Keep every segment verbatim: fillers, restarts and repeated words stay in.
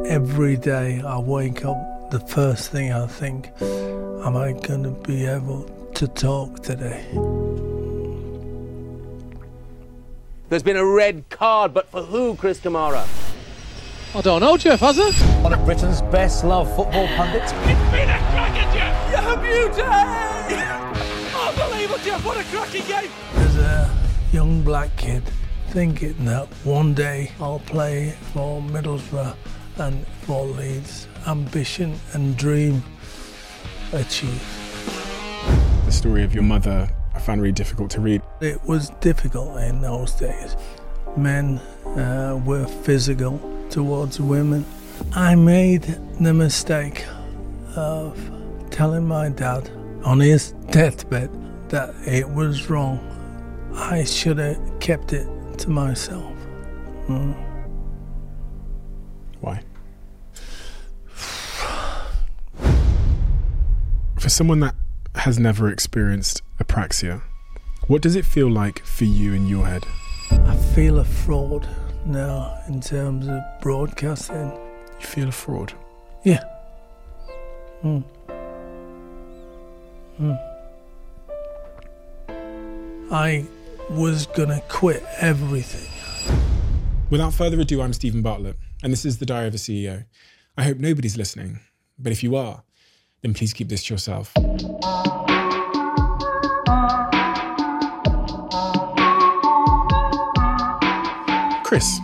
every day I wake up, the first thing I think, am I going to be able to talk today? There's been a red card, but for who, Chris Kamara? I don't know, Jeff, has it? One of Britain's best-loved football pundits. It's been a cracking, Jeff! You beauty! Unbelievable, Jeff, what a cracking game! As a young black kid, thinking that one day I'll play for Middlesbrough and for Leeds. Ambition and dream achieved. The story of your mother I found really difficult to read. It was difficult in those days. Men uh, were physical towards women. I made the mistake of telling my dad on his deathbed that it was wrong. I should have kept it to myself. Mm. Why? For someone that has never experienced apraxia, what does it feel like for you in your head? I feel a fraud now in terms of broadcasting. You feel a fraud? Yeah. Mm. Mm. I was gonna quit everything. Without further ado, I'm Stephen Bartlett, and this is The Diary of a C E O. I hope nobody's listening, but if you are, then please keep this to yourself. Chris,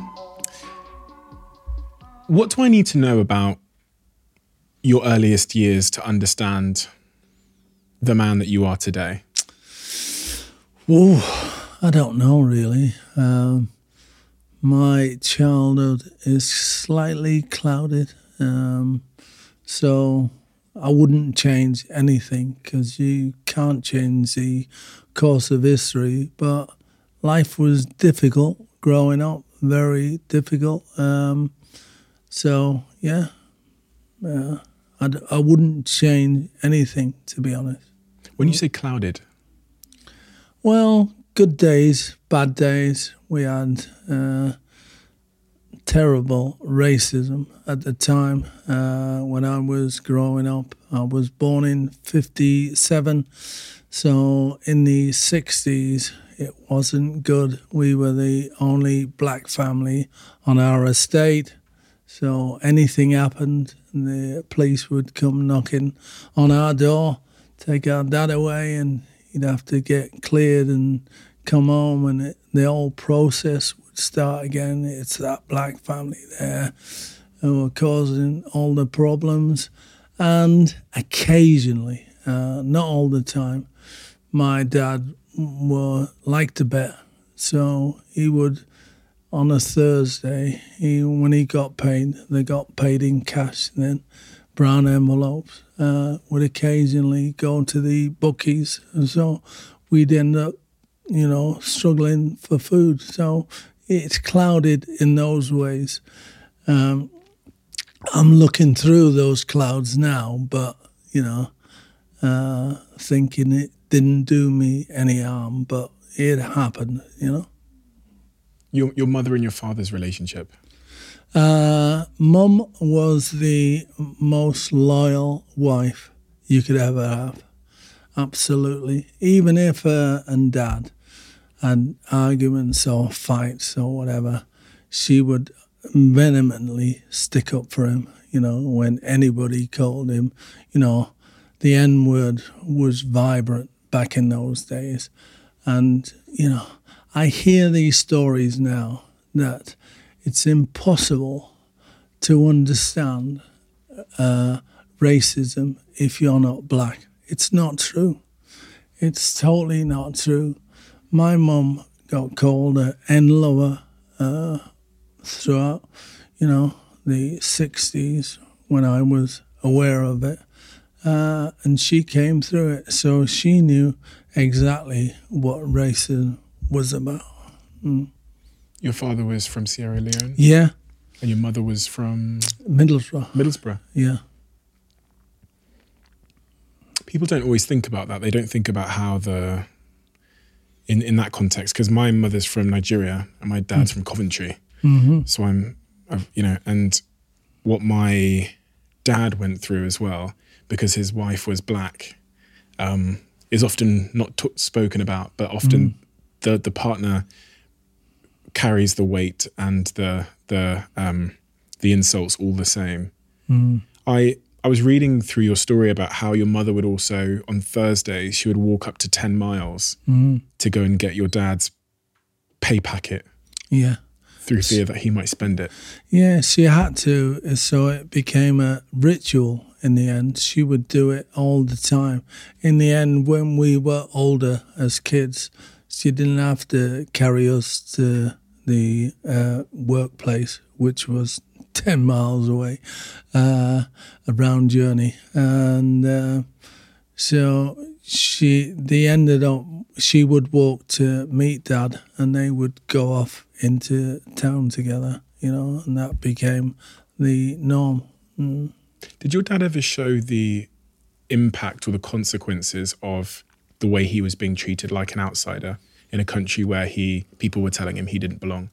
what do I need to know about your earliest years to understand the man that you are today? Oh, I don't know really. Um, my childhood is slightly clouded, um, so I wouldn't change anything because you can't change the course of history. But life was difficult growing up, very difficult. Um, so yeah, uh, I'd, I wouldn't change anything, to be honest. When you say clouded? Well, good days, bad days. We had uh, terrible racism at the time uh, when I was growing up. I was born in fifty-seven, so in the sixties it wasn't good. We were the only black family on our estate, so anything happened, the police would come knocking on our door, take our dad away, and he'd have to get cleared and come home, and it, the whole process would start again. It's that black family there who were causing all the problems. And occasionally, uh, not all the time, my dad were liked to bet. So he would, on a Thursday, he when he got paid, they got paid in cash then, brown envelopes, uh, would occasionally go to the bookies. And so we'd end up, you know, struggling for food. So it's clouded in those ways. Um, I'm looking through those clouds now, but, you know, uh, thinking it didn't do me any harm, but it happened, you know. Your your mother and your father's relationship? Uh, Mum was the most loyal wife you could ever have. Absolutely. Even if her and Dad had arguments or fights or whatever, she would vehemently stick up for him. You know, when anybody called him, you know, the N-word was vibrant back in those days. And, you know, I hear these stories now that it's impossible to understand uh, racism if you're not black. It's not true. It's totally not true. My mum got called an N-lover uh, throughout, you know, the sixties when I was aware of it. Uh, and she came through it, so she knew exactly what racism was about. Mm. Your father was from Sierra Leone? Yeah. And your mother was from? Middlesbrough. Middlesbrough? Yeah. People don't always think about that. They don't think about how the, in, in that context, because my mother's from Nigeria and my dad's mm. from Coventry. Mm-hmm. So I'm, I've, you know, and what my dad went through as well, because his wife was black, um, is often not t- spoken about, but often mm. the the partner carries the weight and the the um, the insults all the same. Mm. I I was reading through your story about how your mother would also, on Thursdays, she would walk up to ten miles mm. to go and get your dad's pay packet. Yeah. Through fear that he might spend it. Yeah, she had to, so it became a ritual in the end. She would do it all the time. In the end, when we were older as kids, she didn't have to carry us to the uh, workplace, which was ten miles away, uh, a round journey. And uh, so she, they ended up, she would walk to meet Dad and they would go off into town together, you know, and that became the norm. Mm. Did your dad ever show the impact or the consequences of the way he was being treated like an outsider in a country where he people were telling him he didn't belong?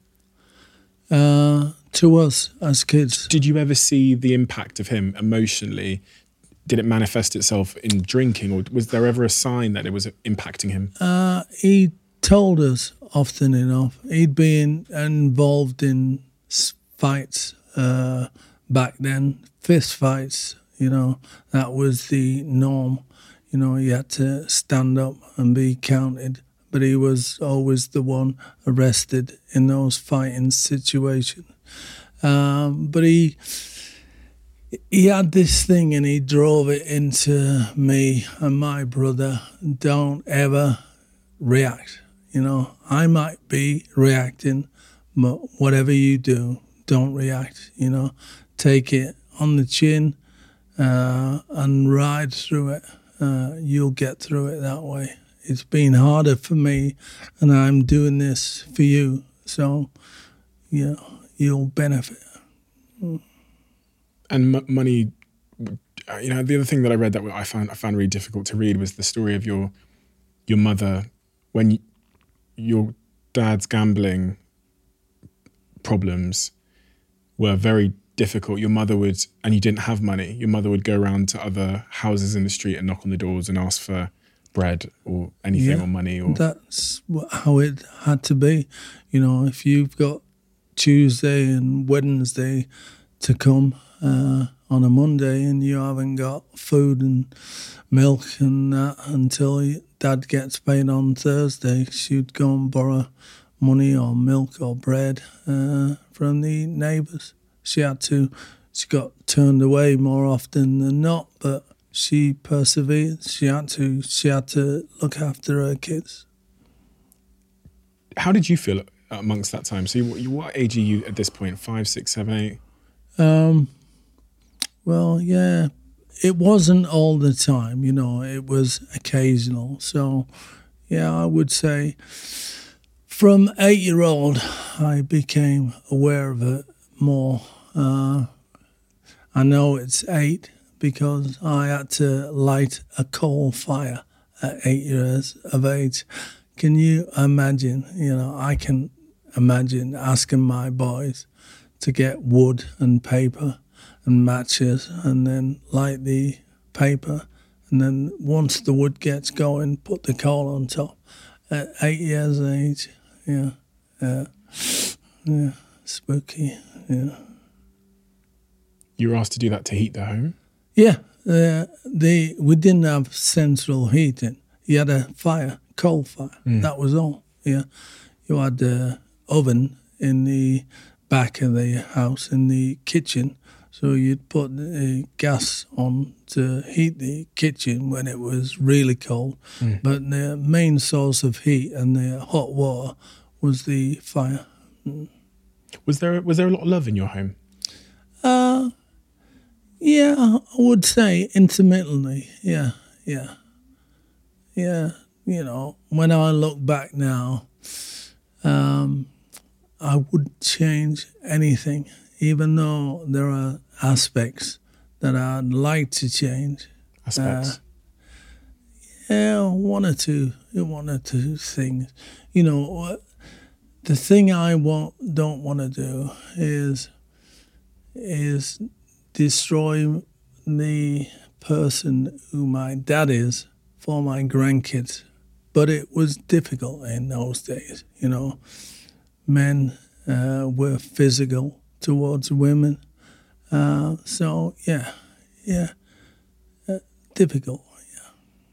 Uh, to us as kids. Did you ever see the impact of him emotionally? Did it manifest itself in drinking, or was there ever a sign that it was impacting him? Uh, he told us often enough. He'd been involved in fights uh, back then, fist fights, you know, that was the norm. You know, he had to stand up and be counted, but he was always the one arrested in those fighting situations. Um, but he he had this thing and he drove it into me and my brother. Don't ever react. You know, I might be reacting, but whatever you do, don't react, you know. Take it on the chin uh, and ride through it. Uh, you'll get through it that way. It's been harder for me, and I'm doing this for you. So, you know, you'll benefit. Mm. And m- money, you know, the other thing that I read that I found I found really difficult to read was the story of your your mother when you, your dad's gambling problems were very difficult. Your mother would, and you didn't have money, your mother would go around to other houses in the street and knock on the doors and ask for bread or anything, yeah, or money. Or that's how it had to be. You know, if you've got Tuesday and Wednesday to come uh, on a Monday and you haven't got food and milk and that until Dad gets paid on Thursday, she'd go and borrow money or milk or bread uh, from the neighbours. She had to. She got turned away more often than not, but she persevered. She had to. She had to look after her kids. How did you feel amongst that time? So, you, you, what age are you at this point? Five, six, seven, eight? Um. Well, yeah. It wasn't all the time, you know. It was occasional. So, yeah, I would say from eight-year-old, I became aware of it more. Uh, I know it's eight because I had to light a coal fire at eight years of age. Can you imagine? You know, I can imagine asking my boys to get wood and paper and matches and then light the paper, and then once the wood gets going, put the coal on top at eight years of age. Yeah, yeah, yeah, spooky, yeah. You were asked to do that to heat the home? Yeah, uh, they, we didn't have central heating. You had a fire, coal fire, mm. that was all, yeah. You had the oven in the back of the house, in the kitchen, so you'd put the gas on to heat the kitchen when it was really cold. Mm. But the main source of heat and the hot water was the fire. Mm. Was there was there a lot of love in your home? Uh, yeah, I would say intermittently. Yeah, yeah, yeah. You know, when I look back now, um, I wouldn't change anything, even though there are aspects that I'd like to change. Aspects? Uh, yeah, one or two, one or two things. You know, the thing I want, don't want to do is is destroy the person who my dad is for my grandkids. But it was difficult in those days, you know. Men uh, were physical towards women. Uh, so, yeah, yeah, uh, difficult, yeah.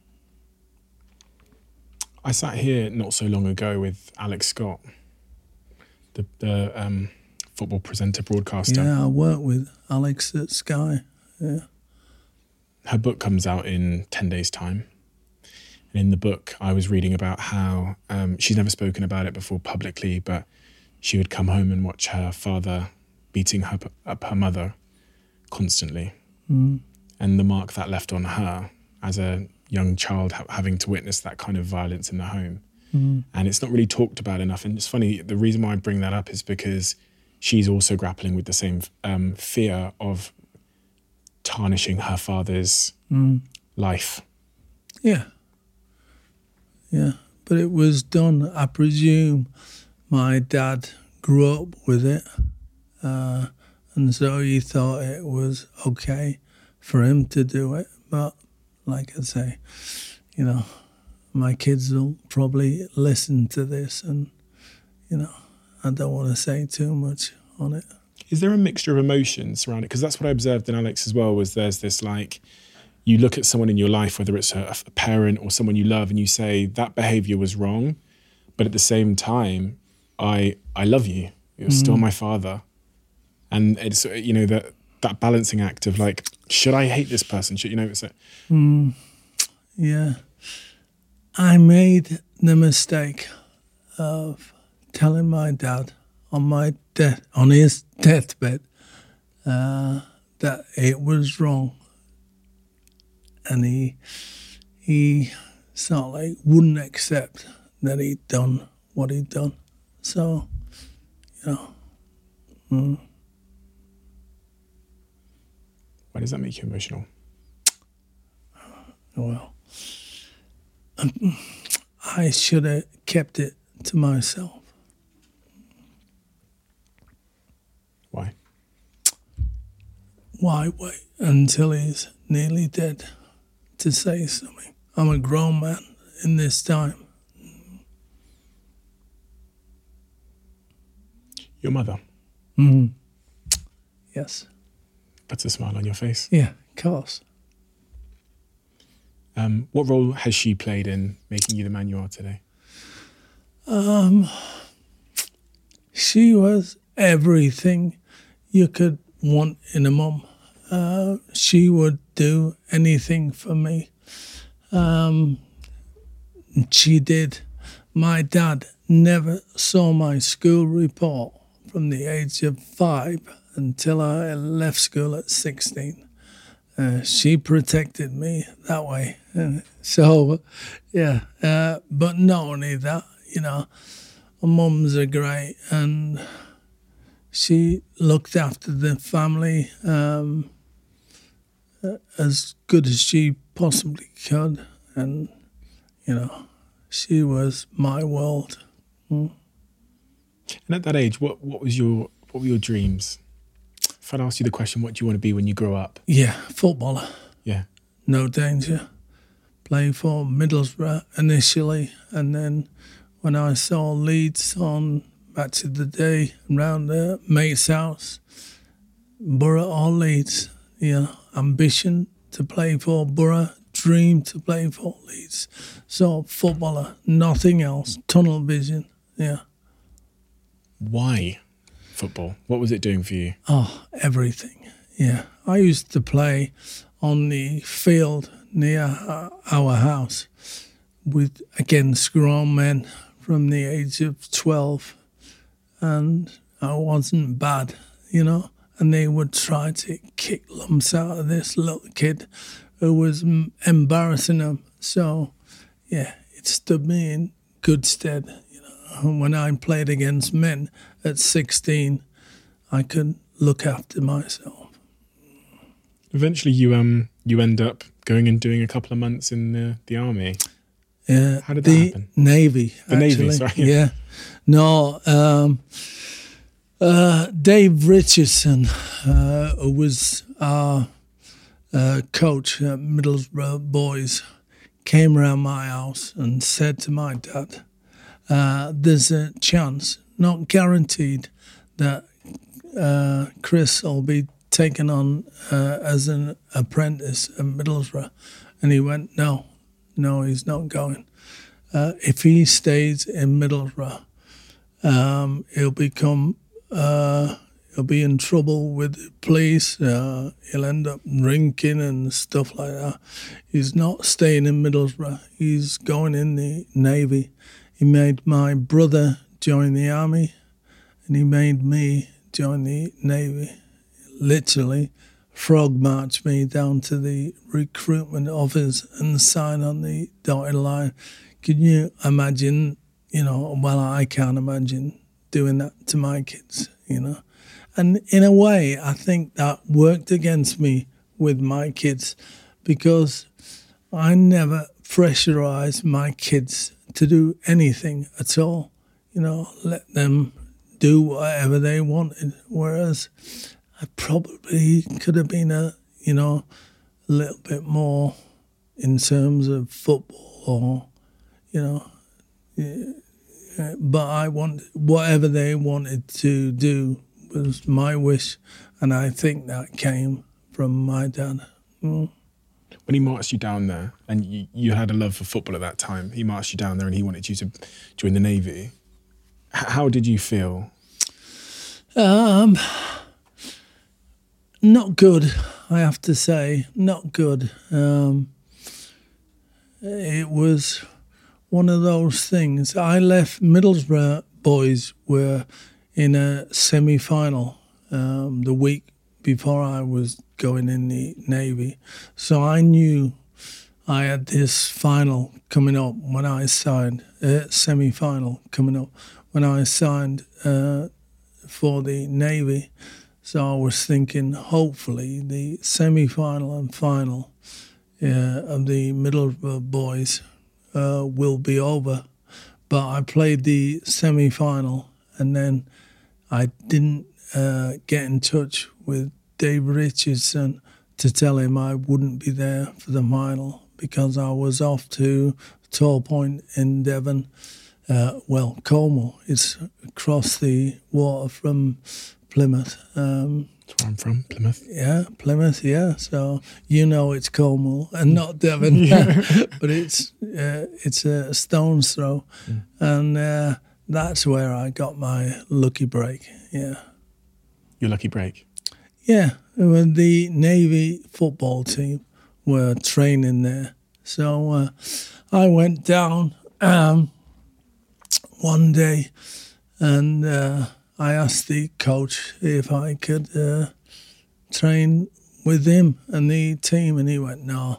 I sat here not so long ago with Alex Scott, the, the um, football presenter, broadcaster. Yeah, I worked with Alex at Sky, yeah. Her book comes out in ten days' time. And in the book, I was reading about how um, she's never spoken about it before publicly, but she would come home and watch her father beating her, up her mother constantly. Mm. And the mark that left on her as a young child, ha- having to witness that kind of violence in the home. Mm. And it's not really talked about enough. And it's funny, the reason why I bring that up is because she's also grappling with the same um, fear of tarnishing her father's Mm. life. Yeah. Yeah, but it was done. I presume my dad grew up with it, uh, and so he thought it was okay for him to do it. But like I say, you know, my kids will probably listen to this, and, you know, I don't want to say too much on it. Is there a mixture of emotions around it? Because that's what I observed in Alex as well, was there's this like, you look at someone in your life, whether it's a, a parent or someone you love, and you say that behavior was wrong, but at the same time, I I love you. You're mm. still my father, and it's, you know, that that balancing act of like, should I hate this person? Should, you know, it's a, mm. Yeah, I made the mistake of telling my dad on my death on his deathbed uh, that it was wrong. And he he sort of like wouldn't accept that he'd done what he'd done. So, you know. Mm. Why does that make you emotional? Well, um, I should have kept it to myself. Why? Why wait until he's nearly dead to say something? I'm a grown man in this time. Your mother? Mm-hmm. Yes. Puts a smile on your face. Yeah, of course. Um, what role has she played in making you the man you are today? Um, she was everything you could want in a mum. Uh, she would do anything for me. Um, she did. My dad never saw my school report from the age of five until I left school at sixteen. Uh, she protected me that way. Uh, so, yeah. Uh, but not only that, you know, mums are great, and she looked after the family um, as good as she possibly could, and, you know, she was my world. Mm. And at that age, what, what was your what were your dreams? If I'd asked you the question, what do you want to be when you grow up? Yeah, footballer. Yeah. No danger. Play for Middlesbrough initially, and then when I saw Leeds on Match of the Day around the mate's house, Borough or Leeds, you know, ambition to play for Borough, dream to play for Leeds. So footballer, nothing else, tunnel vision, yeah. Why football? What was it doing for you? Oh, everything, yeah. I used to play on the field near our house with, against grown men from the age of twelve, and I wasn't bad, you know, and they would try to kick lumps out of this little kid who was embarrassing them. So, yeah, it stood me in good stead, you know. When I played against men at sixteen, I could look after myself. Eventually, you um you end up going and doing a couple of months in the, the army. Yeah, how did that the happen? Navy. The actually. Navy, sorry. Yeah, no. Um, Uh, Dave Richardson, uh, who was our uh, coach at Middlesbrough Boys, came around my house and said to my dad, uh, there's a chance, not guaranteed, that uh, Chris will be taken on uh, as an apprentice at Middlesbrough. And he went, no, no, he's not going. Uh, if he stays in Middlesbrough, um, he'll become, uh, he'll be in trouble with the police. Uh, he'll end up drinking and stuff like that. He's not staying in Middlesbrough. He's going in the Navy. He made my brother join the Army, and he made me join the Navy. Literally frog marched me down to the recruitment office and sign on the dotted line. Can you imagine, you know, well, I can't imagine doing that to my kids, you know. And in a way, I think that worked against me with my kids, because I never pressurized my kids to do anything at all, you know, let them do whatever they wanted. Whereas I probably could have been a, you know, a little bit more in terms of football, or, you know, yeah, but I want whatever they wanted to do was my wish, and I think that came from my dad. Mm. When he marched you down there, and you, you had a love for football at that time, he marched you down there and he wanted you to join the Navy. H- how did you feel? Um, not good, I have to say. Not good. Um, it was one of those things. I left Middlesbrough Boys were in a semi-final um, the week before I was going in the Navy. So I knew I had this final coming up when I signed, uh, semi-final coming up when I signed uh, for the Navy. So I was thinking, hopefully, the semi-final and final uh, of the Middlesbrough Boys uh, will be over. But I played the semi-final, and then I didn't uh, get in touch with Dave Richardson to tell him I wouldn't be there for the final because I was off to Tor Point in Devon. Uh, well, Cornwall. It's across the water from Plymouth. Um, That's where I'm from, Plymouth. Yeah, Plymouth, yeah. So you know it's Cornwall and not Devon. But it's uh, it's a stone's throw. Mm. And uh, that's where I got my lucky break, yeah. Your lucky break? Yeah, the Navy football team were training there. So uh, I went down um, one day and uh, I asked the coach if I could uh, train with him and the team, and he went, no.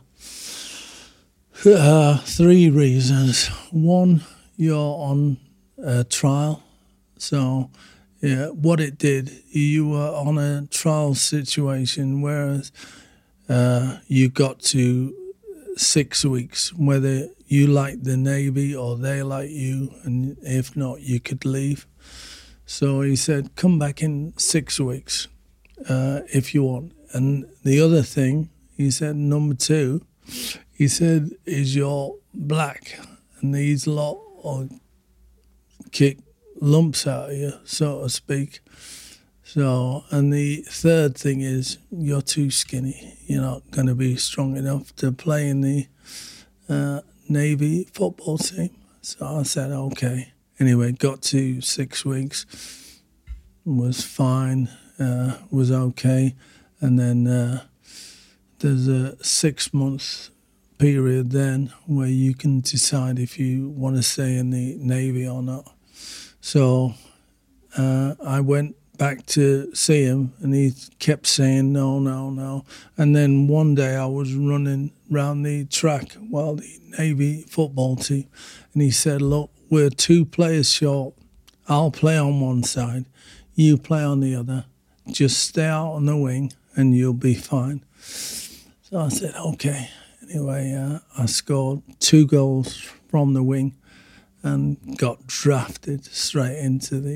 Uh, three reasons. One, you're on a trial. So yeah, what it did, you were on a trial situation, whereas uh, you got to six weeks, whether you like the Navy or they like you, and if not, you could leave. So he said, come back in six weeks uh, if you want. And the other thing, he said, number two, he said, is you're black, and these lot will kick lumps out of you, so to speak. So, and the third thing is you're too skinny. You're not going to be strong enough to play in the uh, Navy football team. So I said, okay. Anyway, got to six weeks, was fine, uh, was okay. And then uh, there's a six-month period then where you can decide if you want to stay in the Navy or not. So uh, I went back to see him, and he kept saying no, no, no. And then one day I was running round the track while the Navy football team, and he said, look, we're two players short. I'll play on one side, you play on the other. Just stay out on the wing and you'll be fine. So I said, okay. Anyway, uh, I scored two goals from the wing and got drafted straight into the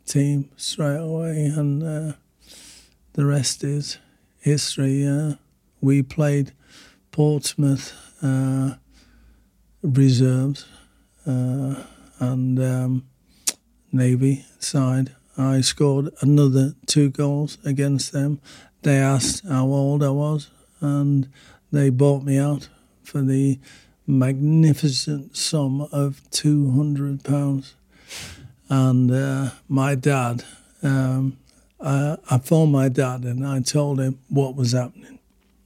team straight away, and uh, the rest is history. Uh, we played Portsmouth uh, reserves uh, and um, Navy side. I scored another two goals against them. They asked how old I was, and they bought me out for the magnificent sum of two hundred pounds. And uh, my dad, um, I, I phoned my dad and I told him what was happening.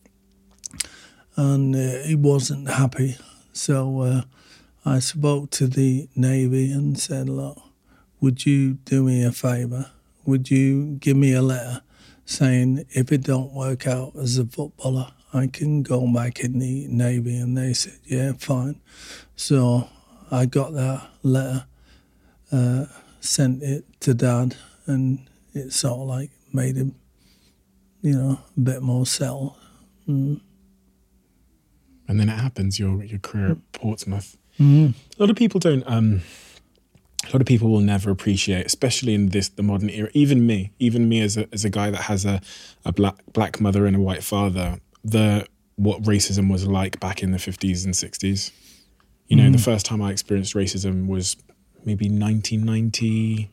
And uh, he wasn't happy. So uh, I spoke to the Navy and said, look, would you do me a favour? Would you give me a letter saying if it don't work out as a footballer, I can go back in the Navy? And they said, yeah, fine. So I got that letter, uh, sent it to Dad, and it sort of like made him, you know, a bit more settled. Mm. And then it happens, your your career at Portsmouth. Mm. A lot of people don't... Um, A lot of people will never appreciate, especially in this the modern era. Even me, even me as a as a guy that has a, a black black mother and a white father, the what racism was like back in the fifties and sixties. You know, mm. the first time I experienced racism was maybe nineteen ninety-eight.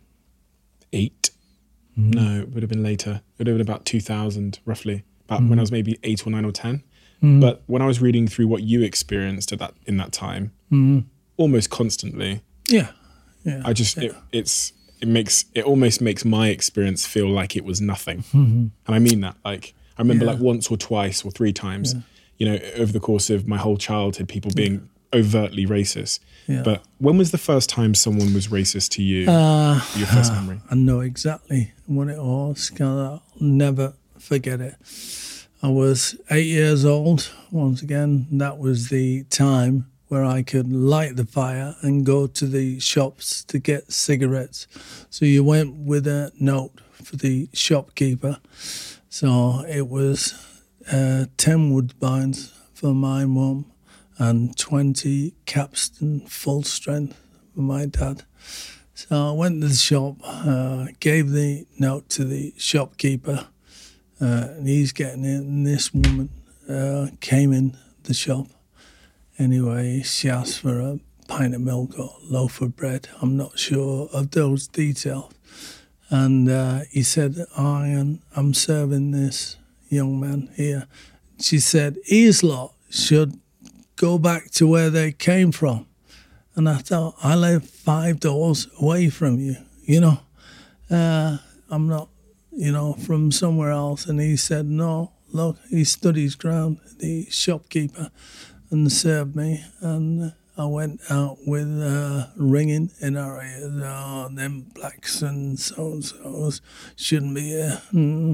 Mm. No, it would have been later. It would have been about two thousand, roughly, about mm. when I was maybe eight or nine or ten. Mm. But when I was reading through what you experienced at that in that time, mm. almost constantly, yeah. Yeah, I just yeah. it, it's it makes it almost makes my experience feel like it was nothing, mm-hmm. and I mean that. Like I remember, yeah. like once or twice or three times, yeah. you know, over the course of my whole childhood, people being yeah. overtly racist. Yeah. But when was the first time someone was racist to you? Uh, your first memory? I know exactly what it was. 'Cause I'll never forget it. I was eight years old. Once again, that was the time where I could light the fire and go to the shops to get cigarettes. So you went with a note for the shopkeeper. So it was uh, ten Woodbines for my mum and twenty Capstan full strength for my dad. So I went to the shop, uh, gave the note to the shopkeeper, uh, and he's getting it, and this woman uh, came in the shop. Anyway, she asked for a pint of milk or a loaf of bread. I'm not sure of those details. And uh, he said, I am I'm serving this young man here. She said, his lot should go back to where they came from. And I thought, I live five doors away from you, you know. Uh, I'm not, you know, from somewhere else. And he said, no, look, he stood his ground, the shopkeeper, and served me, and I went out with uh, ringing in our ears. Oh, them blacks and so-and-sos shouldn't be here. Mm.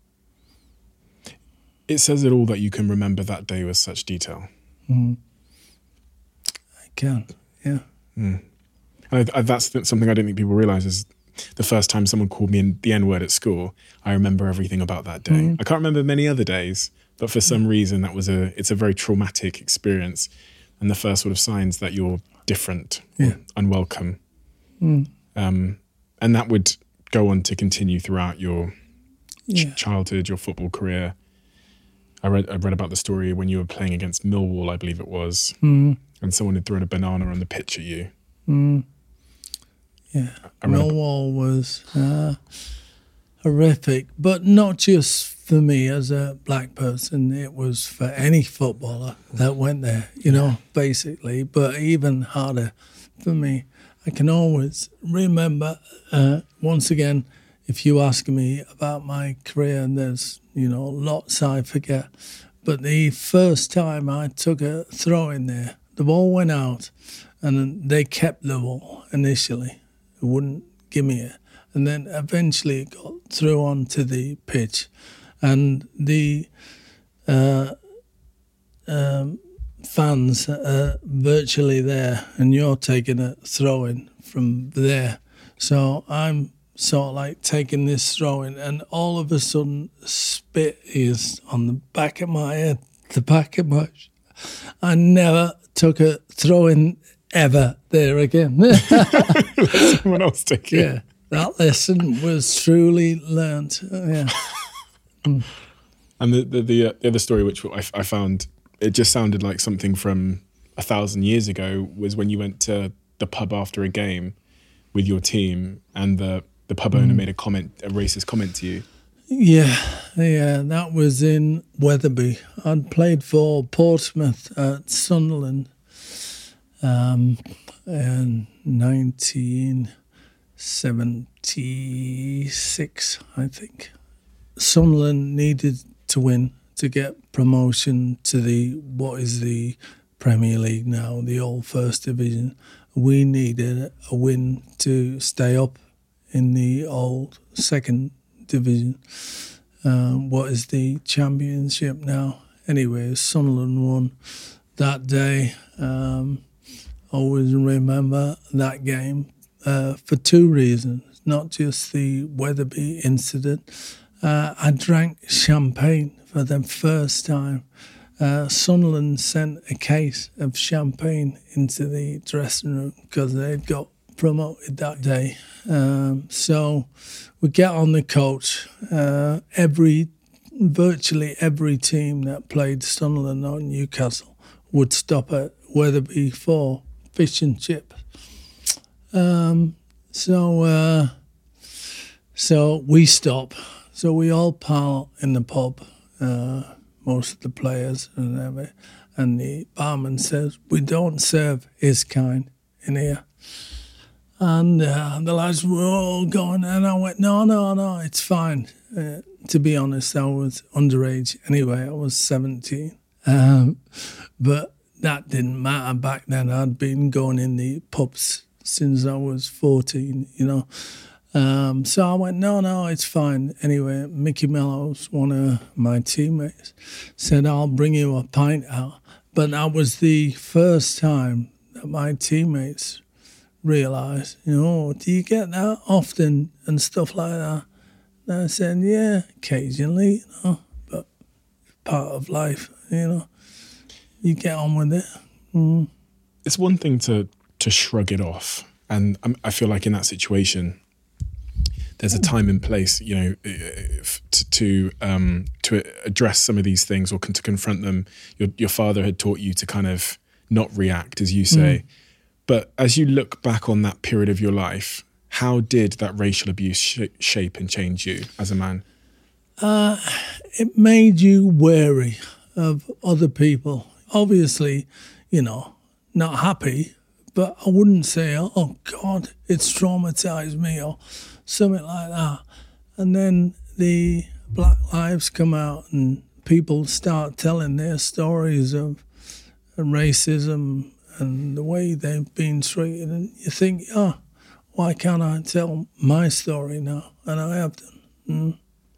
It says it all that you can remember that day with such detail. Mm. I can, yeah. Mm. And I, I, that's something I don't think people realise is the first time someone called me in the N-word at school, I remember everything about that day. Mm. I can't remember many other days, but for some reason, that was a it's a very traumatic experience, and the first sort of signs that you're different, yeah. or unwelcome, mm. um, and that would go on to continue throughout your yeah. ch- childhood, your football career. I read I read about the story when you were playing against Millwall, I believe it was, mm. and someone had thrown a banana on the pitch at you. Mm. Yeah, Millwall was uh, horrific, but not just for me as a black person. It was for any footballer that went there, you know, basically. But even harder for me. I can always remember, uh, once again, if you ask me about my career, and there's, you know, lots I forget. But the first time I took a throw in there, the ball went out, and they kept the ball initially. It wouldn't give me it. And then eventually it got through onto the pitch. And the uh, um, fans are virtually there, and you're taking a throw-in from there. So I'm sort of like taking this throw-in, and all of a sudden spit is on the back of my head, the back of my... I never took a throw-in ever there again. Let someone else take it. Yeah. that lesson was truly learnt. Yeah. Mm. And the the the, uh, the other story, which I, I found, it just sounded like something from a thousand years ago, was when you went to the pub after a game with your team, and the the pub owner mm. made a comment, a racist comment to you. Yeah, yeah, that was in Wetherby. I'd played for Portsmouth at Sunderland um, in nineteen seventy-six, I think. Sunderland needed to win to get promotion to the what is the Premier League now, the old First Division. We needed a win to stay up in the old Second Division. Um, what is the Championship now? Anyway, Sunderland won that day. Um, always remember that game uh, for two reasons, not just the Wetherby incident. Uh, I drank champagne for the first time. Uh, Sunderland sent a case of champagne into the dressing room because they'd got promoted that day. Um, so we get on the coach. Uh, every, virtually every team that played Sunderland or Newcastle would stop at Wetherby for fish and chips. Um, so, uh, so we stop. So we all pile in the pub. Uh, most of the players and everything. And the barman says, we don't serve his kind in here. And uh, the lads were all going, and I went, no, no, no, it's fine. Uh, to be honest, I was underage anyway. I was seventeen. Um, but that didn't matter back then. I'd been going in the pubs since I was fourteen, you know. Um, so I went, no, no, it's fine. Anyway, Mickey Mellows, one of my teammates, said, I'll bring you a pint out. But that was the first time that my teammates realised, you know, do you get that often and stuff like that? And I said, yeah, occasionally, you know, but part of life, you know. You get on with it. Mm. It's one thing to, to shrug it off. And I feel like in that situation, there's a time and place, you know, to to, um, to address some of these things or con- to confront them. Your your father had taught you to kind of not react, as you say. Mm. But as you look back on that period of your life, how did that racial abuse sh- shape and change you as a man? Uh, it made you wary of other people. Obviously, you know, not happy, but I wouldn't say, oh, God, it's traumatised me or something like that. And then the Black Lives come out and people start telling their stories of racism and the way they've been treated. And you think, oh, why can't I tell my story now? And I have done. Mm.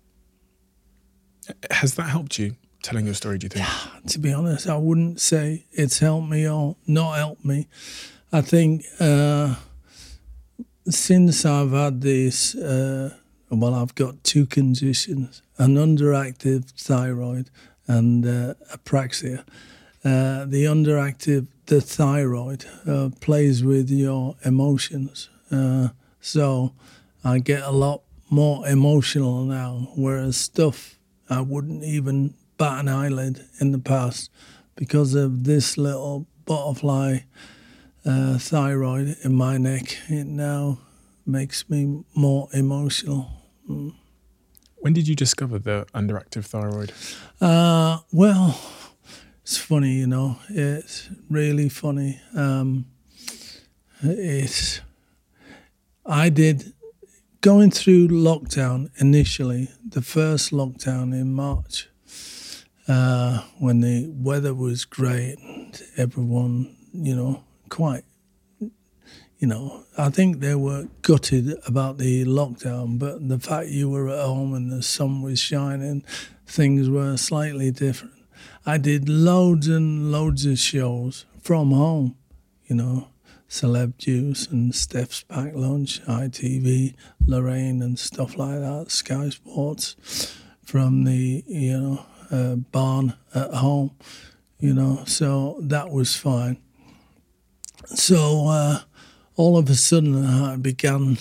Has that helped you, telling your story, do you think? Yeah, to be honest, I wouldn't say it's helped me or not helped me. I think uh, since I've had this, uh, well, I've got two conditions, an underactive thyroid and uh, apraxia. Uh, the underactive, the thyroid, uh, plays with your emotions. Uh, so I get a lot more emotional now, whereas stuff I wouldn't even bat an eyelid in the past because of this little butterfly uh, thyroid in my neck. It now makes me more emotional. Mm. When did you discover the underactive thyroid? Uh, well, it's funny, you know. It's really funny. Um, it's I did going through lockdown initially. The first lockdown in March, uh, when the weather was great, and everyone, you know, quite. You know, I think they were gutted about the lockdown, but the fact you were at home and the sun was shining, things were slightly different. I did loads and loads of shows from home, you know, Celeb Juice and Steph's Packed Lunch, I T V, Lorraine and stuff like that, Sky Sports, from the, you know, uh, barn at home, you know, so that was fine. So, uh, all of a sudden, I began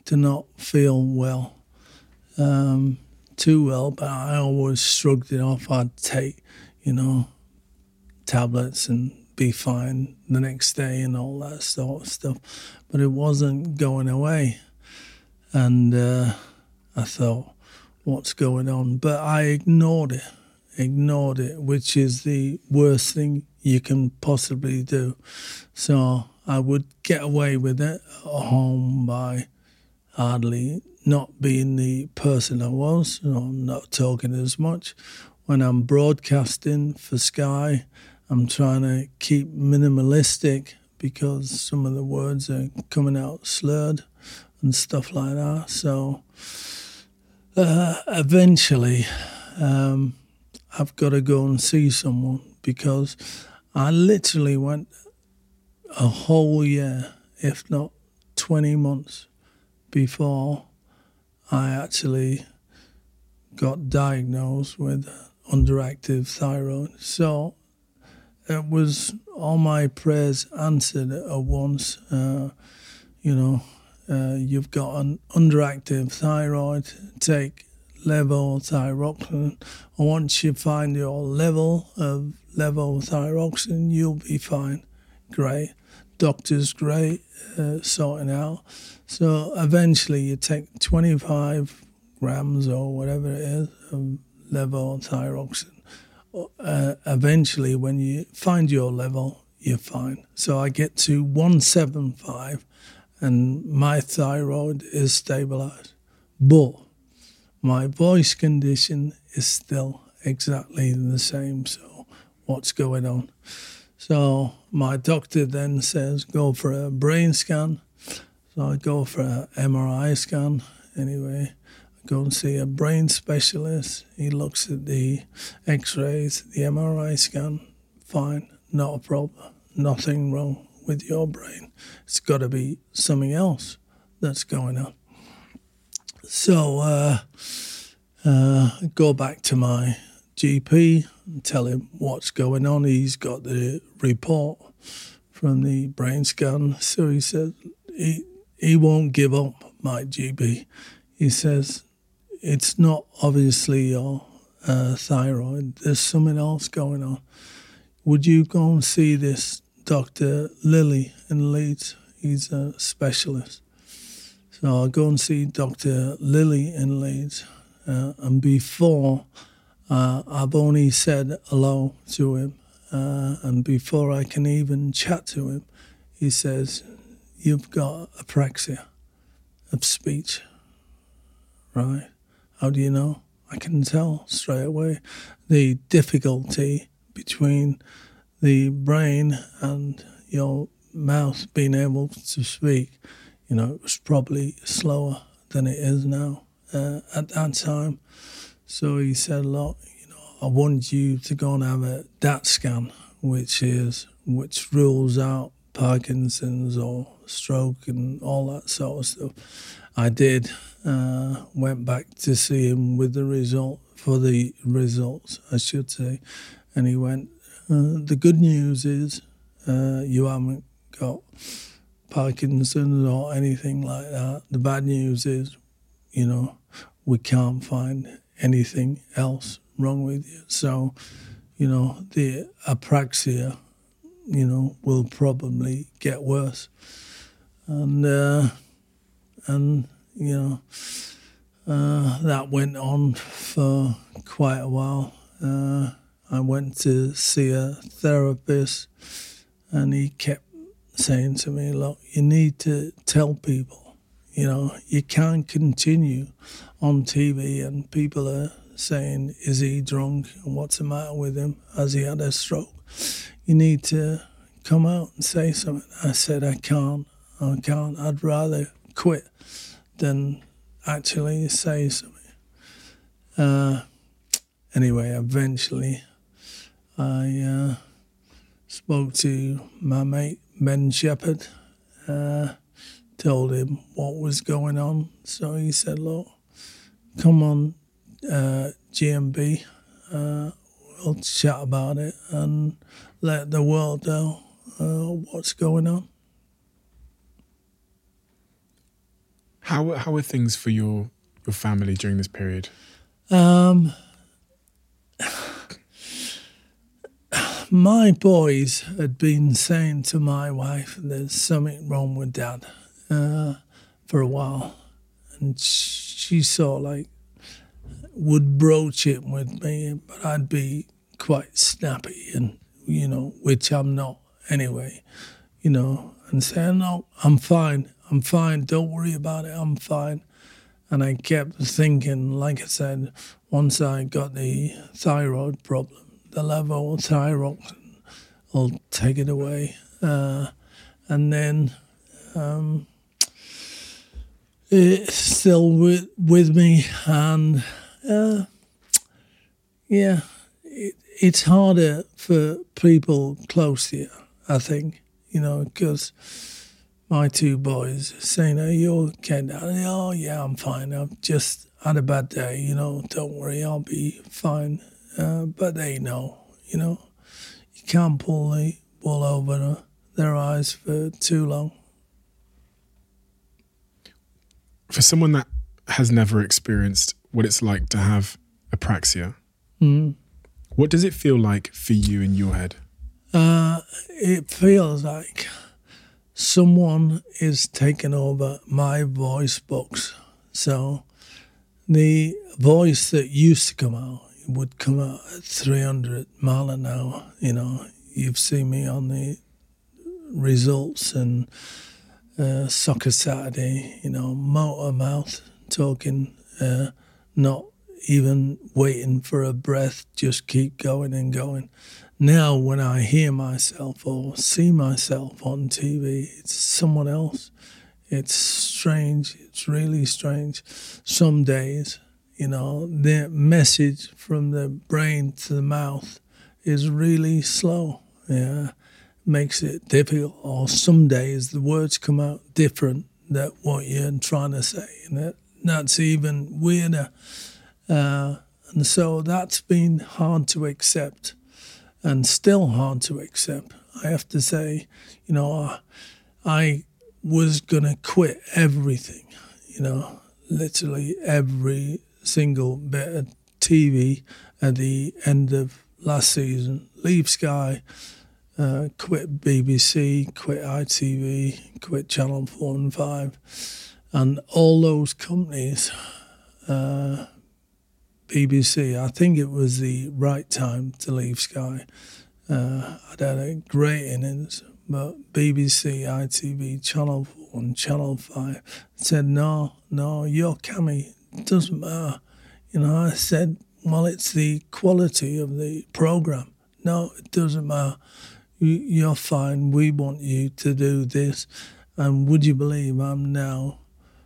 to not feel well, um, too well, but I always shrugged it off. I'd take, you know, tablets and be fine the next day and all that sort of stuff. But it wasn't going away. And uh, I thought, what's going on? But I ignored it, ignored it, which is the worst thing you can possibly do. So I would get away with it at home by hardly not being the person I was, you know, not talking as much. When I'm broadcasting for Sky, I'm trying to keep minimalistic because some of the words are coming out slurred and stuff like that. So uh, eventually um, I've got to go and see someone because I literally went a whole year, if not twenty months, before I actually got diagnosed with underactive thyroid. So it was all my prayers answered at once. Uh, you know, uh, you've got an underactive thyroid, take levothyroxine. And once you find your level of levothyroxine, you'll be fine. Great. Doctor's great, uh, sorting out. So eventually you take twenty-five grams or whatever it is of levothyroxine. Uh, eventually, when you find your level, you're fine. So I get to one seventy-five and my thyroid is stabilized. But my voice condition is still exactly the same. So what's going on? So my doctor then says, go for a brain scan. So I go for an M R I scan. Anyway, I go and see a brain specialist. He looks at the x-rays, the M R I scan. Fine, not a problem. Nothing wrong with your brain. It's got to be something else that's going on. So uh, uh, I go back to my G P and tell him what's going on. He's got the report from the brain scan. So he says he, he won't give up, my G P. He says, it's not obviously your uh, thyroid. There's something else going on. Would you go and see this Doctor Lilly in Leeds? He's a specialist. So I go and see Doctor Lilly in Leeds. Uh, and before, uh, I've only said hello to him. Uh, and before I can even chat to him, he says, you've got apraxia of speech. Right? How do you know? I can tell straight away. The difficulty between the brain and your mouth being able to speak, you know, it was probably slower than it is now uh, at that time. So he said, look, you know, I want you to go and have a D A T scan, which is which rules out Parkinson's or stroke and all that sort of stuff. I did. Uh, went back to see him with the result for the results, I should say, and he went, uh, the good news is uh, you haven't got Parkinson's or anything like that. The bad news is, you know, we can't find anything else wrong with you. So, you know, the apraxia, you know, will probably get worse. And, uh, and you know, uh, that went on for quite a while. Uh, I went to see a therapist and he kept saying to me, look, you need to tell people, you know, you can't continue on T V and people are saying, is he drunk and what's the matter with him? Has he had a stroke? You need to come out and say something. I said, I can't, I can't. I'd rather quit than actually say something. Uh, anyway, eventually I uh, spoke to my mate, Ben Shepherd, uh, told him what was going on. So he said, look, come on, uh, G M B, uh, we'll chat about it and let the world know uh, what's going on. How how were things for your your family during this period? Um, my boys had been saying to my wife, there's something wrong with Dad, uh, for a while. And she sort of like would broach it with me, but I'd be quite snappy and, you know, which I'm not anyway, you know, and say, no, I'm fine, I'm fine, don't worry about it, I'm fine. And I kept thinking, like I said, once I got the thyroid problem, the levothyroxine will take it away. Uh, and then um, it's still with, with me. And uh, yeah, it, it's harder for people close to you, I think, you know, because my two boys saying, are you okay, Daddy? Oh, yeah, I'm fine. I've just had a bad day, you know, don't worry, I'll be fine. Uh, but they know, you know, you can't pull the wool over their eyes for too long. For someone that has never experienced what it's like to have apraxia, Mm. what does it feel like for you in your head? Uh, it feels like someone is taking over my voice box. So the voice that used to come out would come out at three hundred mile an hour. You know, you've seen me on the results and uh, Soccer Saturday, you know, motor mouth, talking, uh, not even waiting for a breath, just keep going and going. Now, when I hear myself or see myself on T V, it's someone else. It's strange. It's really strange. Some days, you know, the message from the brain to the mouth is really slow. Yeah, makes it difficult. Or some days the words come out different than what you're trying to say, and that, that's even weirder. Uh, and so that's been hard to accept. And still hard to accept. I have to say, you know, I was going to quit everything, you know, literally every single bit of T V at the end of last season. Leave Sky, uh, quit B B C, quit I T V, quit Channel four and five. And all those companies, uh, B B C, I think it was the right time to leave Sky. Uh, I'd had a great innings, but B B C, I T V, Channel four and Channel five said, no, no, you're Cammy, it doesn't matter. You know, I said, well, it's the quality of the programme. No, it doesn't matter. You, you're fine, we want you to do this. And would you believe I'm now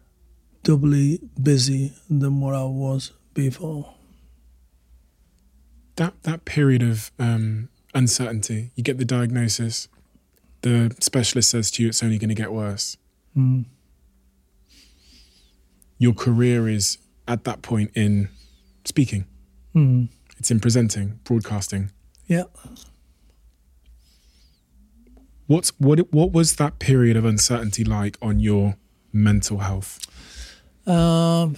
doubly busy than what I was before. That that period of um, uncertainty, you get the diagnosis, the specialist says to you it's only going to get worse. Mm. Your career is at that point in speaking. Mm. It's in presenting, broadcasting. Yeah. What's what what was that period of uncertainty like on your mental health? Um,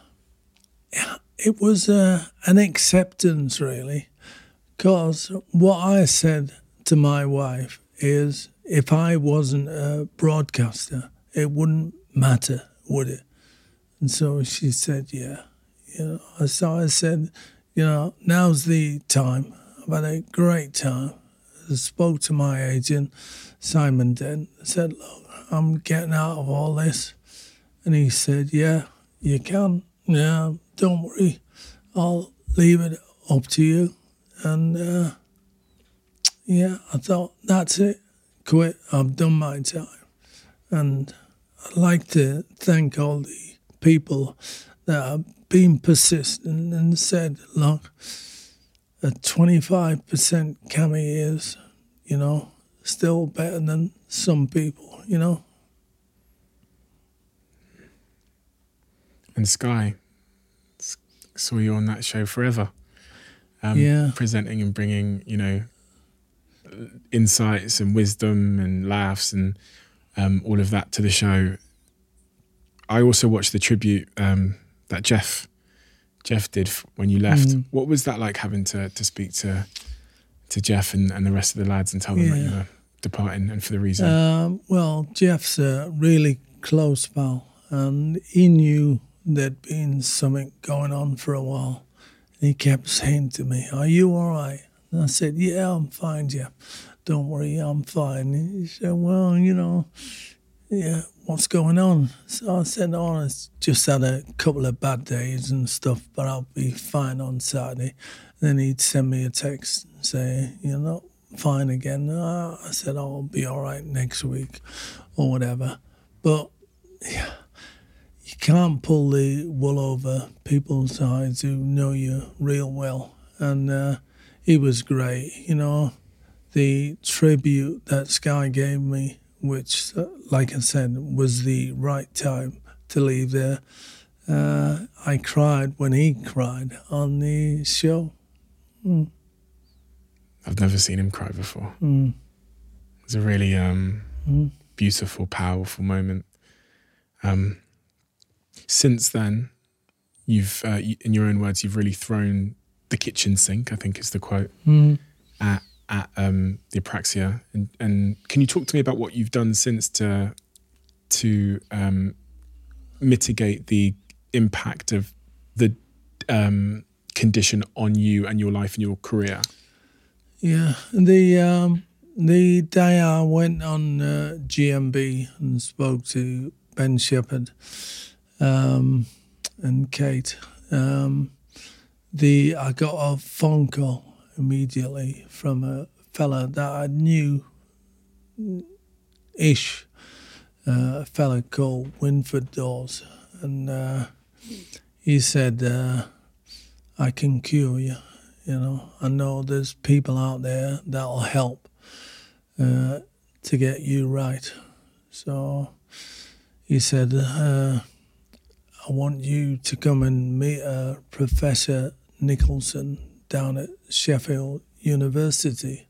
it was uh, an acceptance, really, because what I said to my wife is, if I wasn't a broadcaster, it wouldn't matter, would it? And so she said, yeah. You know, so I said, you know, now's the time. I've had a great time. I spoke to my agent, Simon Dent. I said, look, I'm getting out of all this. And he said, yeah, you can. Yeah, don't worry. I'll leave it up to you. And, uh, yeah, I thought, that's it. Quit. I've done my time. And I'd like to thank all the people that have been persistent and said, look, a twenty-five percent Cammy is, you know, still better than some people, you know. And Sky, saw you on that show forever. Um, yeah. Presenting and bringing, you know, insights and wisdom and laughs and um, all of that to the show. I also watched the tribute um, that Jeff Jeff did f- when you left. Mm. What was that like, having to to speak to to Jeff and, and the rest of the lads and tell them Yeah. that you were departing and for the reason? Um, well, Jeff's a really close pal, and he knew there'd been something going on for a while. And he kept saying to me, "Are you all right?" And I said, "Yeah, I'm fine, Jeff. Don't worry, I'm fine." And he said, "Well, you know, yeah, what's going on?" So I said, "Oh, it's just had a couple of bad days and stuff, but I'll be fine on Saturday." Then he'd send me a text and say, "You're not fine again." Uh, I said, "Oh, I'll be all right next week," or whatever. But yeah, you can't pull the wool over people's eyes who know you real well. And uh, he was great, you know. The tribute that Sky gave me, which, uh, like I said, was the right time to leave there. Uh, I cried when he cried on the show. Mm. I've never seen him cry before. Mm. It was a really um, Mm. beautiful, powerful moment. Um, since then, you've, uh, you, in your own words, you've really thrown the kitchen sink, I think is the quote, Mm. at at um, the Apraxia. And, and can you talk to me about what you've done since to to um, mitigate the impact of the um, condition on you and your life and your career? Yeah, the um, the day I went on uh, G M B and spoke to Ben Shepherd um, and Kate, um, the I got a phone call immediately from a fella that I knew ish, uh, a fella called Winford Dawes, and uh, he said, uh, "I can cure you. You know, I know there's people out there that'll help uh, to get you right." So he said, uh, "I want you to come and meet uh, Professor Nicholson down at Sheffield University."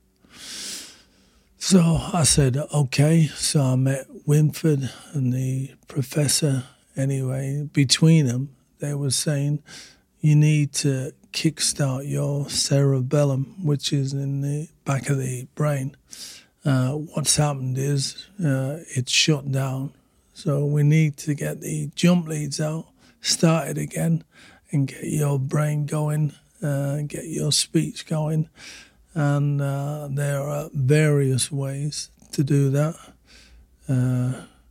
So I said, "Okay." So I met Winford and the professor. Anyway, between them, they were saying, "You need to kickstart your cerebellum, which is in the back of the brain. Uh, what's happened is uh, it's shut down. So we need to get the jump leads out, start it again, and get your brain going, uh, get your speech going." And uh, there are various ways to do that. Uh,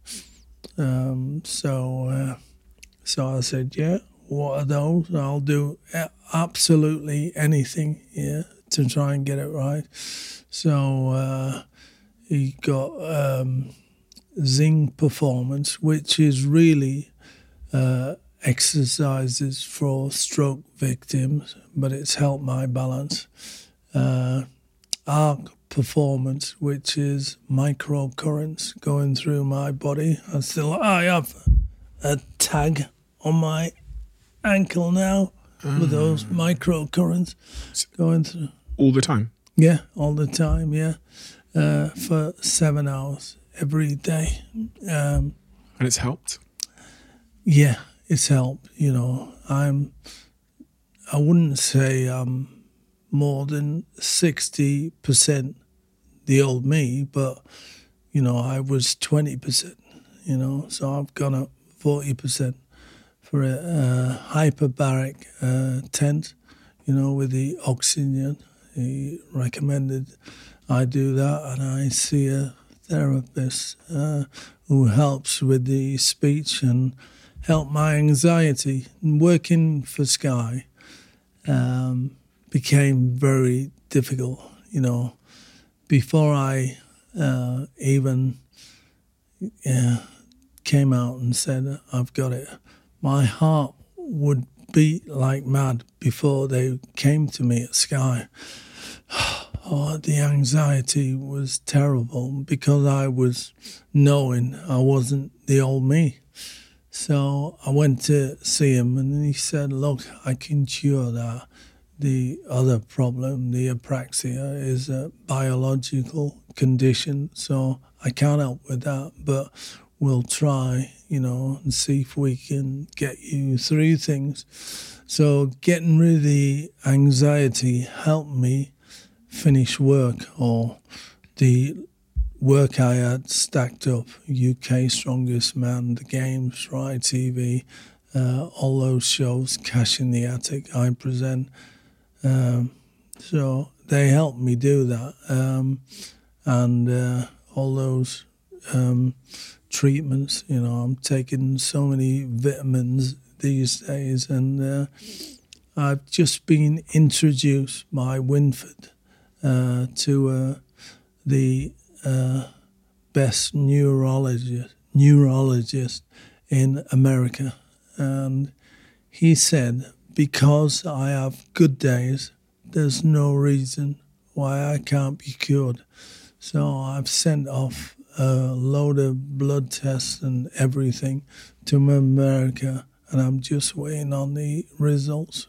um, so, uh, so I said, "Yeah. What are those?" "I'll do absolutely anything, yeah, to try and get it right." So uh, he got um, Zing Performance, which is really uh, exercises for stroke victims, but it's helped my balance. Uh, Arc Performance, which is microcurrents going through my body. I still I have a tag on my ankle now with those microcurrents going through. All the time? Yeah, all the time, yeah. Uh, for seven hours every day. Um, and it's helped? Yeah, it's helped. You know, I'm, I wouldn't say I'm more than sixty percent the old me, but, you know, I was twenty percent, you know, so I've gone up forty percent. For a uh, hyperbaric uh, tent, you know, with the oxygen. He recommended I do that, and I see a therapist uh, who helps with the speech and help my anxiety. And working for Sky um, became very difficult, you know. Before I uh, even uh, came out and said, "I've got it," my heart would beat like mad before they came to me at Sky. Oh, the anxiety was terrible because I was knowing I wasn't the old me. So I went to see him and he said, "Look, I can cure that. The other problem, the apraxia, is a biological condition, so I can't help with that. But we'll try, you know, and see if we can get you through things. So getting rid of the anxiety helped me finish work, or the work I had stacked up, U K Strongest Man, the games, Rai T V, uh, all those shows, Cash in the Attic, I present. Um, so they helped me do that. Um, and uh, all those um, treatments, you know, I'm taking so many vitamins these days, and uh, I've just been introduced by Winford uh, to uh, the uh, best neurologist neurologist in America, and he said, because I have good days, there's no reason why I can't be cured. So I've sent off a load of blood tests and everything to America, and I'm just waiting on the results.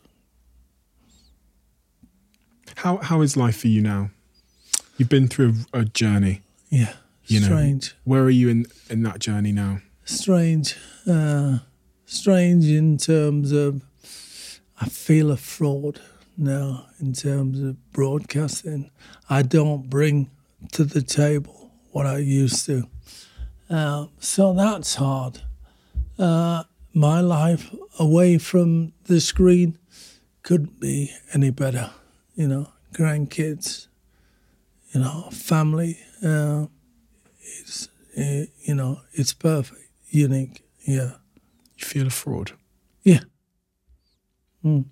How how is life for you now? You've been through a, a journey. Yeah, you strange. Know, where are you in, in that journey now? Strange. Uh, strange in terms of, I feel a fraud now in terms of broadcasting. I don't bring to the table what I used to. Uh, so that's hard. Uh, my life away from the screen couldn't be any better. You know, grandkids, you know, family. Uh, it's, uh, you know, it's perfect, unique, yeah. You feel a fraud? Yeah. Mm.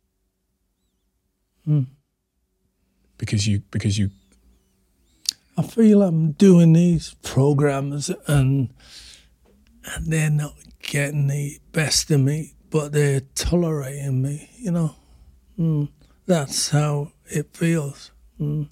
Mm. Because you, because you... I feel I'm doing these programs and, and they're not getting the best of me, but they're tolerating me, you know. Mm. That's how it feels. Mm.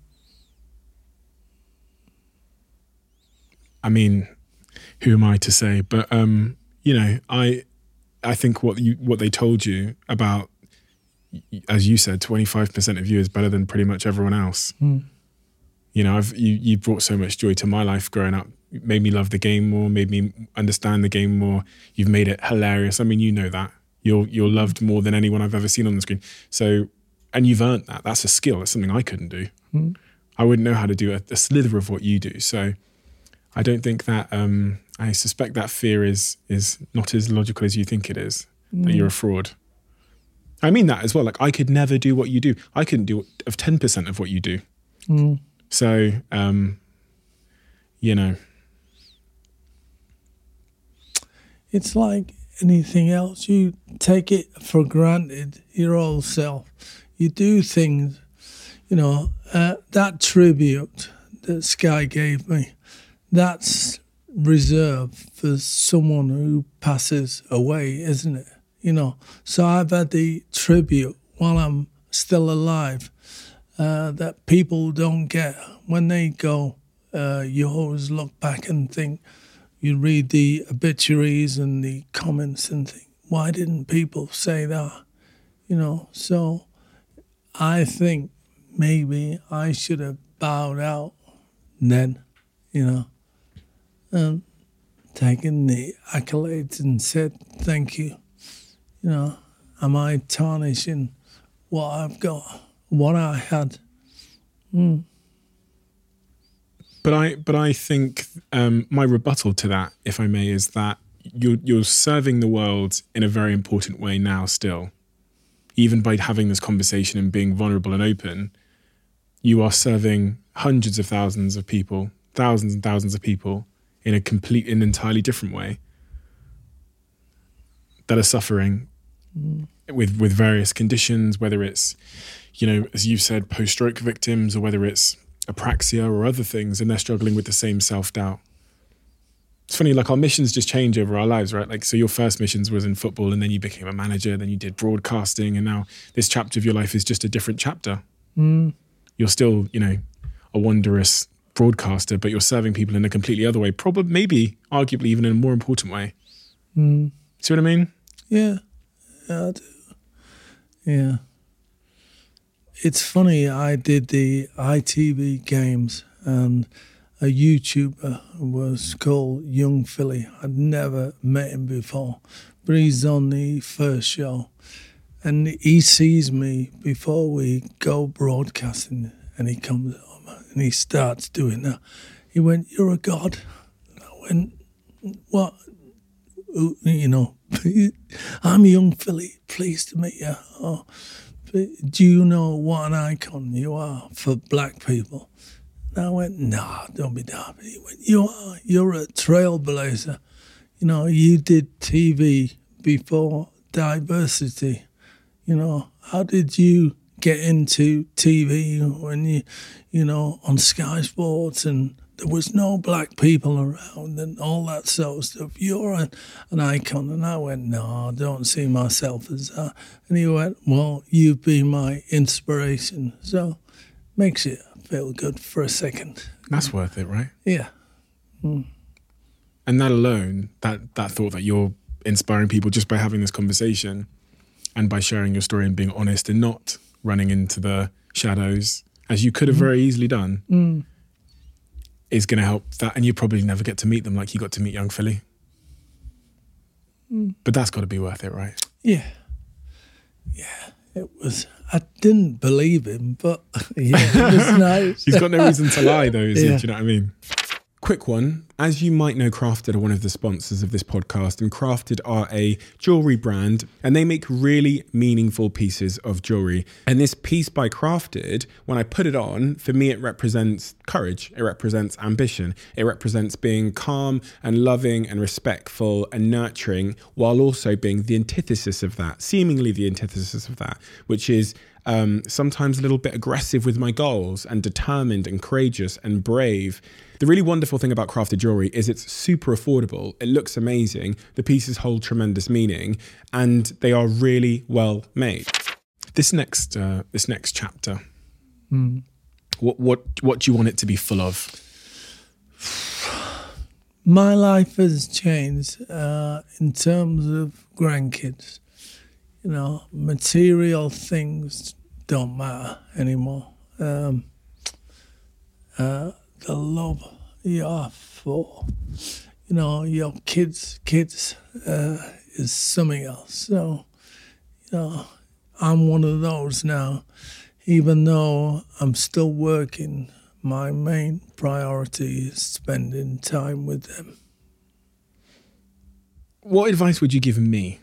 I mean, who am I to say? But um, you know, I, I think what you what they told you about, as you said, twenty-five percent of you is better than pretty much everyone else. Mm. You know, I've you you brought so much joy to my life growing up. It made me love the game more, made me understand the game more. You've made it hilarious. I mean, you know that you're you're loved more than anyone I've ever seen on the screen. So. And you've earned that. That's a skill. That's something I couldn't do. Mm. I wouldn't know how to do a, a slither of what you do. So I don't think that, um, I suspect that fear is is not as logical as you think it is, mm. that you're a fraud. I mean that as well. Like, I could never do what you do. I couldn't do of ten percent of what you do. Mm. So, um, you know. It's like anything else. You take it for granted, your old self. You do things, you know, uh, that tribute that Sky gave me, that's reserved for someone who passes away, isn't it? You know, so I've had the tribute while I'm still alive uh, that people don't get. When they go, uh, you always look back and think, you read the obituaries and the comments and think, why didn't people say that? You know, so I think maybe I should have bowed out then, you know, and taken the accolades and said, thank you. You know, am I tarnishing what I've got, what I had? Mm. But I, but I think um, my rebuttal to that, if I may, is that you're you're serving the world in a very important way now. Still, even by having this conversation and being vulnerable and open, you are serving hundreds of thousands of people, thousands and thousands of people, in a complete and entirely different way that are suffering mm. with with various conditions, whether it's, you know, as you've said, post-stroke victims, or whether it's apraxia or other things, and they're struggling with the same self-doubt. It's funny, like, our missions just change over our lives, right? Like, so your first missions was in football, and then you became a manager, then you did broadcasting, and now this chapter of your life is just a different chapter. Mm. You're still, you know, a wondrous broadcaster, but you're serving people in a completely other way, probably, maybe, arguably even in a more important way. Mm. See what I mean? Yeah, yeah, I do. Yeah. It's funny, I did the I T V games, and a YouTuber who was called Young Philly. I'd never met him before, but he's on the first show. And he sees me before we go broadcasting, and he comes over and he starts doing that. He went, "You're a god." And I went, "What?" You know, "I'm Young Philly, pleased to meet you. Oh, do you know what an icon you are for black people?" And I went, "No, don't be daft." He went, "You are. You're a trailblazer. You know, you did T V before diversity. You know, how did you get into T V when you, you know, on Sky Sports and there was no black people around and all that sort of stuff? You're an, an icon." And I went, "No, I don't see myself as that." And he went, "Well, you've been my inspiration." So makes you feel good for a second. That's worth it, right? Yeah. Mm. And that alone, that, that thought that you're inspiring people just by having this conversation and by sharing your story and being honest and not running into the shadows, as you could have mm. very easily done, mm. is going to help that. And you probably never get to meet them like you got to meet young Philly. Mm. But that's got to be worth it, right? Yeah. Yeah, it was. I didn't believe him, but yeah, it was nice. He's got no reason to lie, though, is yeah. he? Do you know what I mean? Quick one. As you might know, Crafted are one of the sponsors of this podcast, and Crafted are a jewelry brand, and they make really meaningful pieces of jewelry. And this piece by Crafted, when I put it on, for me, it represents courage. It represents ambition. It represents being calm and loving and respectful and nurturing, while also being the antithesis of that, seemingly the antithesis of that, which is um, sometimes a little bit aggressive with my goals and determined and courageous and brave. The really wonderful thing about crafted jewelry is it's super affordable. It looks amazing. The pieces hold tremendous meaning, and they are really well made. This next, uh, this next chapter, mm. what, what, what do you want it to be full of? My life has changed uh, in terms of grandkids. You know, material things don't matter anymore. Um, uh, the love you have for, you know, your kids, kids uh, is something else. So, you know, I'm one of those now. Even though I'm still working, my main priority is spending time with them. What advice would you give me?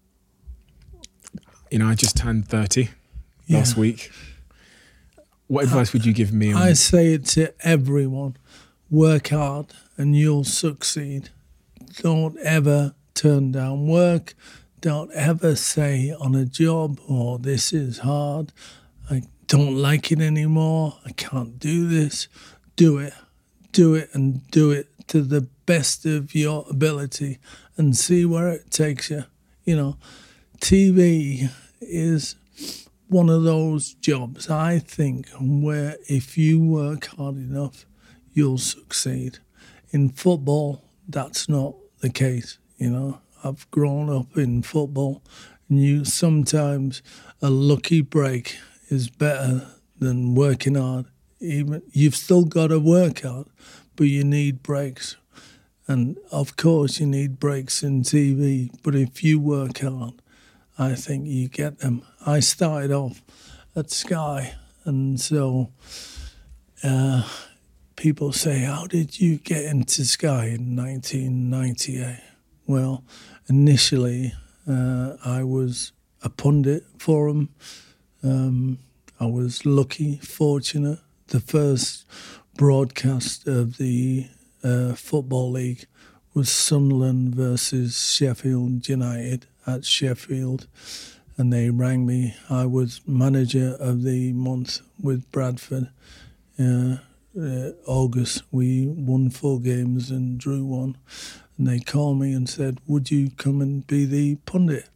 You know, I just turned thirty yeah. last week. What advice would you give me? On- I say it to everyone. Work hard and you'll succeed. Don't ever turn down work. Don't ever say on a job, "Oh, this is hard. I don't like it anymore. I can't do this." Do it. Do it and do it to the best of your ability and see where it takes you. You know, T V is one of those jobs, I think, where if you work hard enough, you'll succeed. In football, that's not the case, you know. I've grown up in football, and you sometimes a lucky break is better than working hard. Even you've still got to work hard, but you need breaks. And of course you need breaks in T V, but if you work hard, I think you get them. I started off at Sky, and so uh, people say, "How did you get into Sky in nineteen ninety-eight? Well, initially uh, I was a pundit for them. Um, I was lucky, fortunate. The first broadcast of the uh, Football League was Sunderland versus Sheffield United at Sheffield, and they rang me. I was manager of the month with Bradford. Uh, uh, August, we won four games and drew one, and they called me and said, "Would you come and be the pundit?"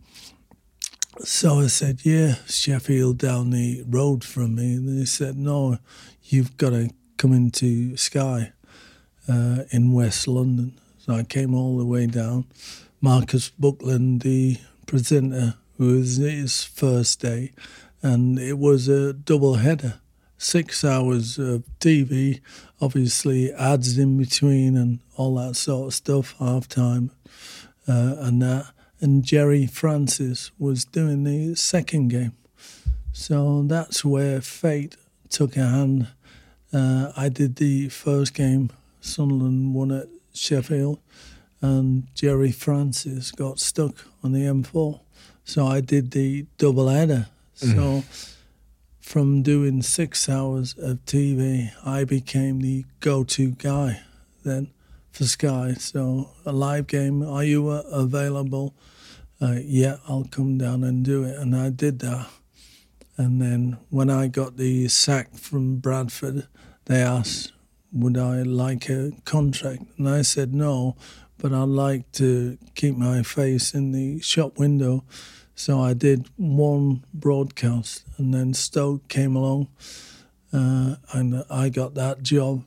So I said, "Yeah, Sheffield down the road from me." And they said, "No, you've got to come into Sky uh, in West London." So I came all the way down. Marcus Buckland, the presenter, was his first day, and it was a double header. six hours of T V, obviously ads in between and all that sort of stuff, halftime uh, and that. And Jerry Francis was doing the second game. So that's where fate took a hand. Uh, I did the first game. Sunderland won at Sheffield, and Jerry Francis got stuck on the M four. So I did the double header. Mm. So from doing six hours of T V, I became the go-to guy then for Sky. So a live game, are you uh, available? Uh, yeah, I'll come down and do it. And I did that. And then when I got the sack from Bradford, they asked, would I like a contract? And I said no, but I'd like to keep my face in the shop window. So I did one broadcast, and then Stoke came along, uh, and I got that job.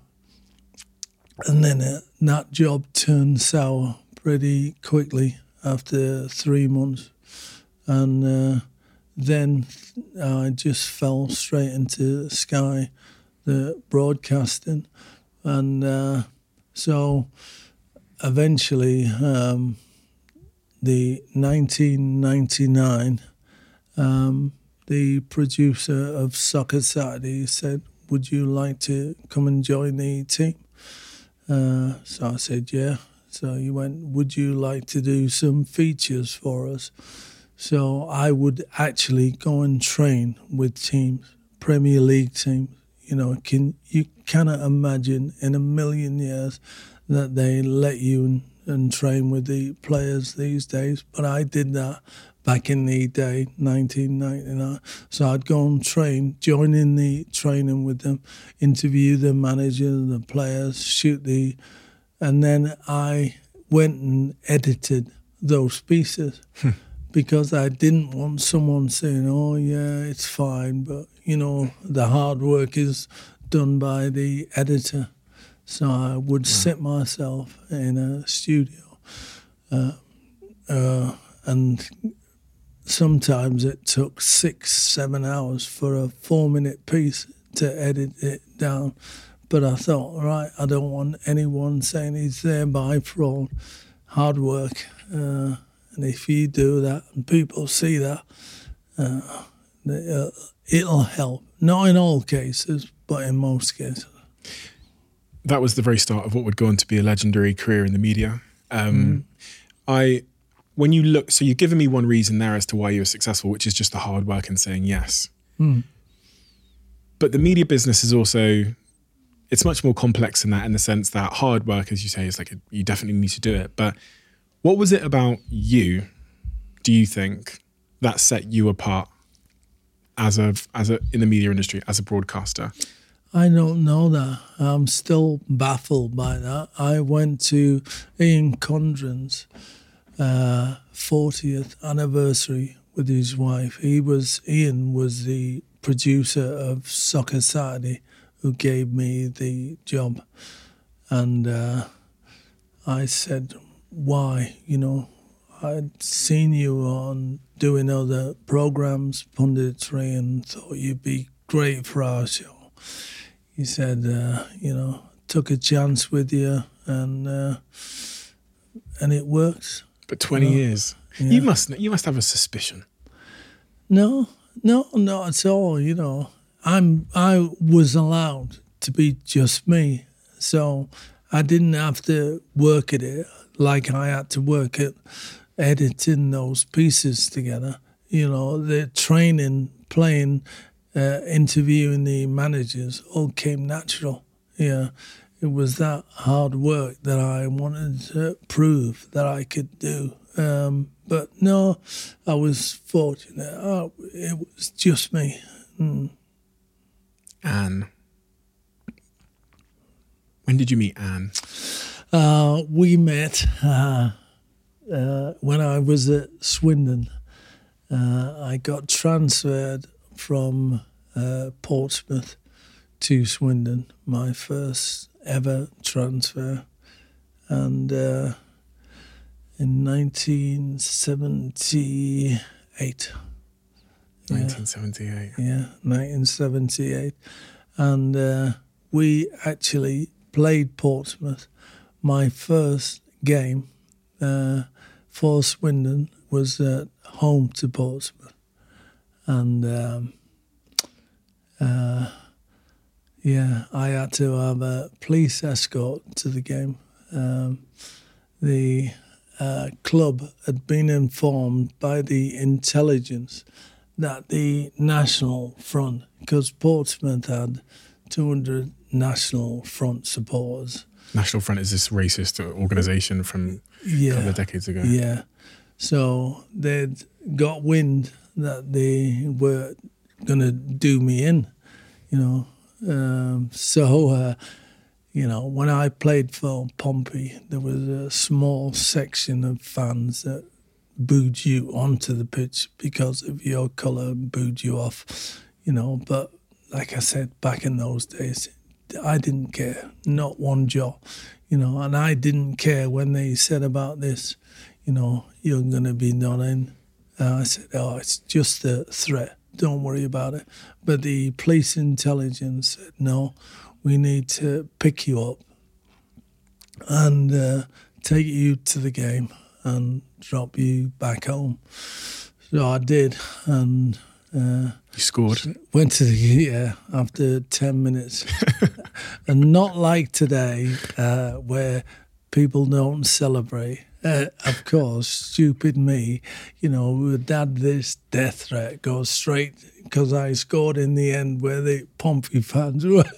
And then uh, that job turned sour pretty quickly after three months. And uh, then I just fell straight into Sky, the broadcasting. And uh, so eventually, um, the nineteen ninety-nine, um, the producer of Soccer Saturday said, would you like to come and join the team? Uh, so I said, yeah. So he went, would you like to do some features for us? So I would actually go and train with teams, Premier League teams. You know, can you cannot imagine in a million years that they let you and, and train with the players these days. But I did that back in the day, nineteen ninety-nine. So I'd go and train, join in the training with them, interview the manager, the players, shoot the... And then I went and edited those pieces because I didn't want someone saying, oh, yeah, it's fine, but, you know, the hard work is done by the editor. So I would sit myself in a studio uh, uh, and sometimes it took six, seven hours for a four-minute piece to edit it down. But I thought, right, I don't want anyone saying he's there by fraud, hard work. Uh, and if you do that and people see that, uh, uh, it'll help. Not in all cases, but in most cases. That was the very start of what would go on to be a legendary career in the media. Um, mm. I, when you look, so you've given me one reason there as to why you were successful, which is just the hard work and saying yes. Mm. But the media business is also... it's much more complex than that in the sense that hard work, as you say, is like a, you definitely need to do it. But what was it about you, do you think, that set you apart as a as a in the media industry as a broadcaster? I don't know that. I'm still baffled by that. I went to Ian Condren's uh, fortieth anniversary with his wife. He was Ian was the producer of Soccer Saturday, who gave me the job. And uh, I said, why? You know, I'd seen you on doing other programs, punditry, and thought you'd be great for our show. He said, uh, you know, took a chance with you, and uh, and it works. But twenty you know? years, Yeah. you must you must have a suspicion. No, no, not at all. You know, I'm I was allowed to be just me, so I didn't have to work at it like I had to work at editing those pieces together. You know, the training, playing, uh, interviewing the managers all came natural. Yeah, it was that hard work that I wanted to prove that I could do. Um, but no, I was fortunate. Oh, it was just me. Mm. Anne. When did you meet Anne? Uh, we met uh, uh, when I was at Swindon. Uh, I got transferred from uh, Portsmouth to Swindon, my first ever transfer. And uh, in nineteen seventy-eight. nineteen seventy-eight. Yeah, yeah, nineteen seventy-eight. and uh, we actually played Portsmouth. My first game uh, for Swindon was at home to Portsmouth, and um, uh, yeah, I had to have a police escort to the game. Um, the uh, club had been informed by the intelligence that the National Front, because Portsmouth had two hundred National Front supporters. National Front is this racist organisation from yeah, a couple of decades ago. Yeah. So they'd got wind that they were going to do me in, you know. Um, so, uh, you know, when I played for Pompey, there was a small section of fans that booed you onto the pitch because of your colour and booed you off, you know. But like I said, back in those days, I didn't care, not one jot, you know. And I didn't care when they said about this, you know, you're going to be done in. Uh, I said, oh, it's just a threat. Don't worry about it. But the police intelligence said, no, we need to pick you up and uh, take you to the game and drop you back home. So I did, and uh, you scored. Went to the yeah after ten minutes, and not like today uh, where people don't celebrate. Uh, of course, stupid me, you know, would had this death threat go straight because I scored in the end where the Pompey fans were,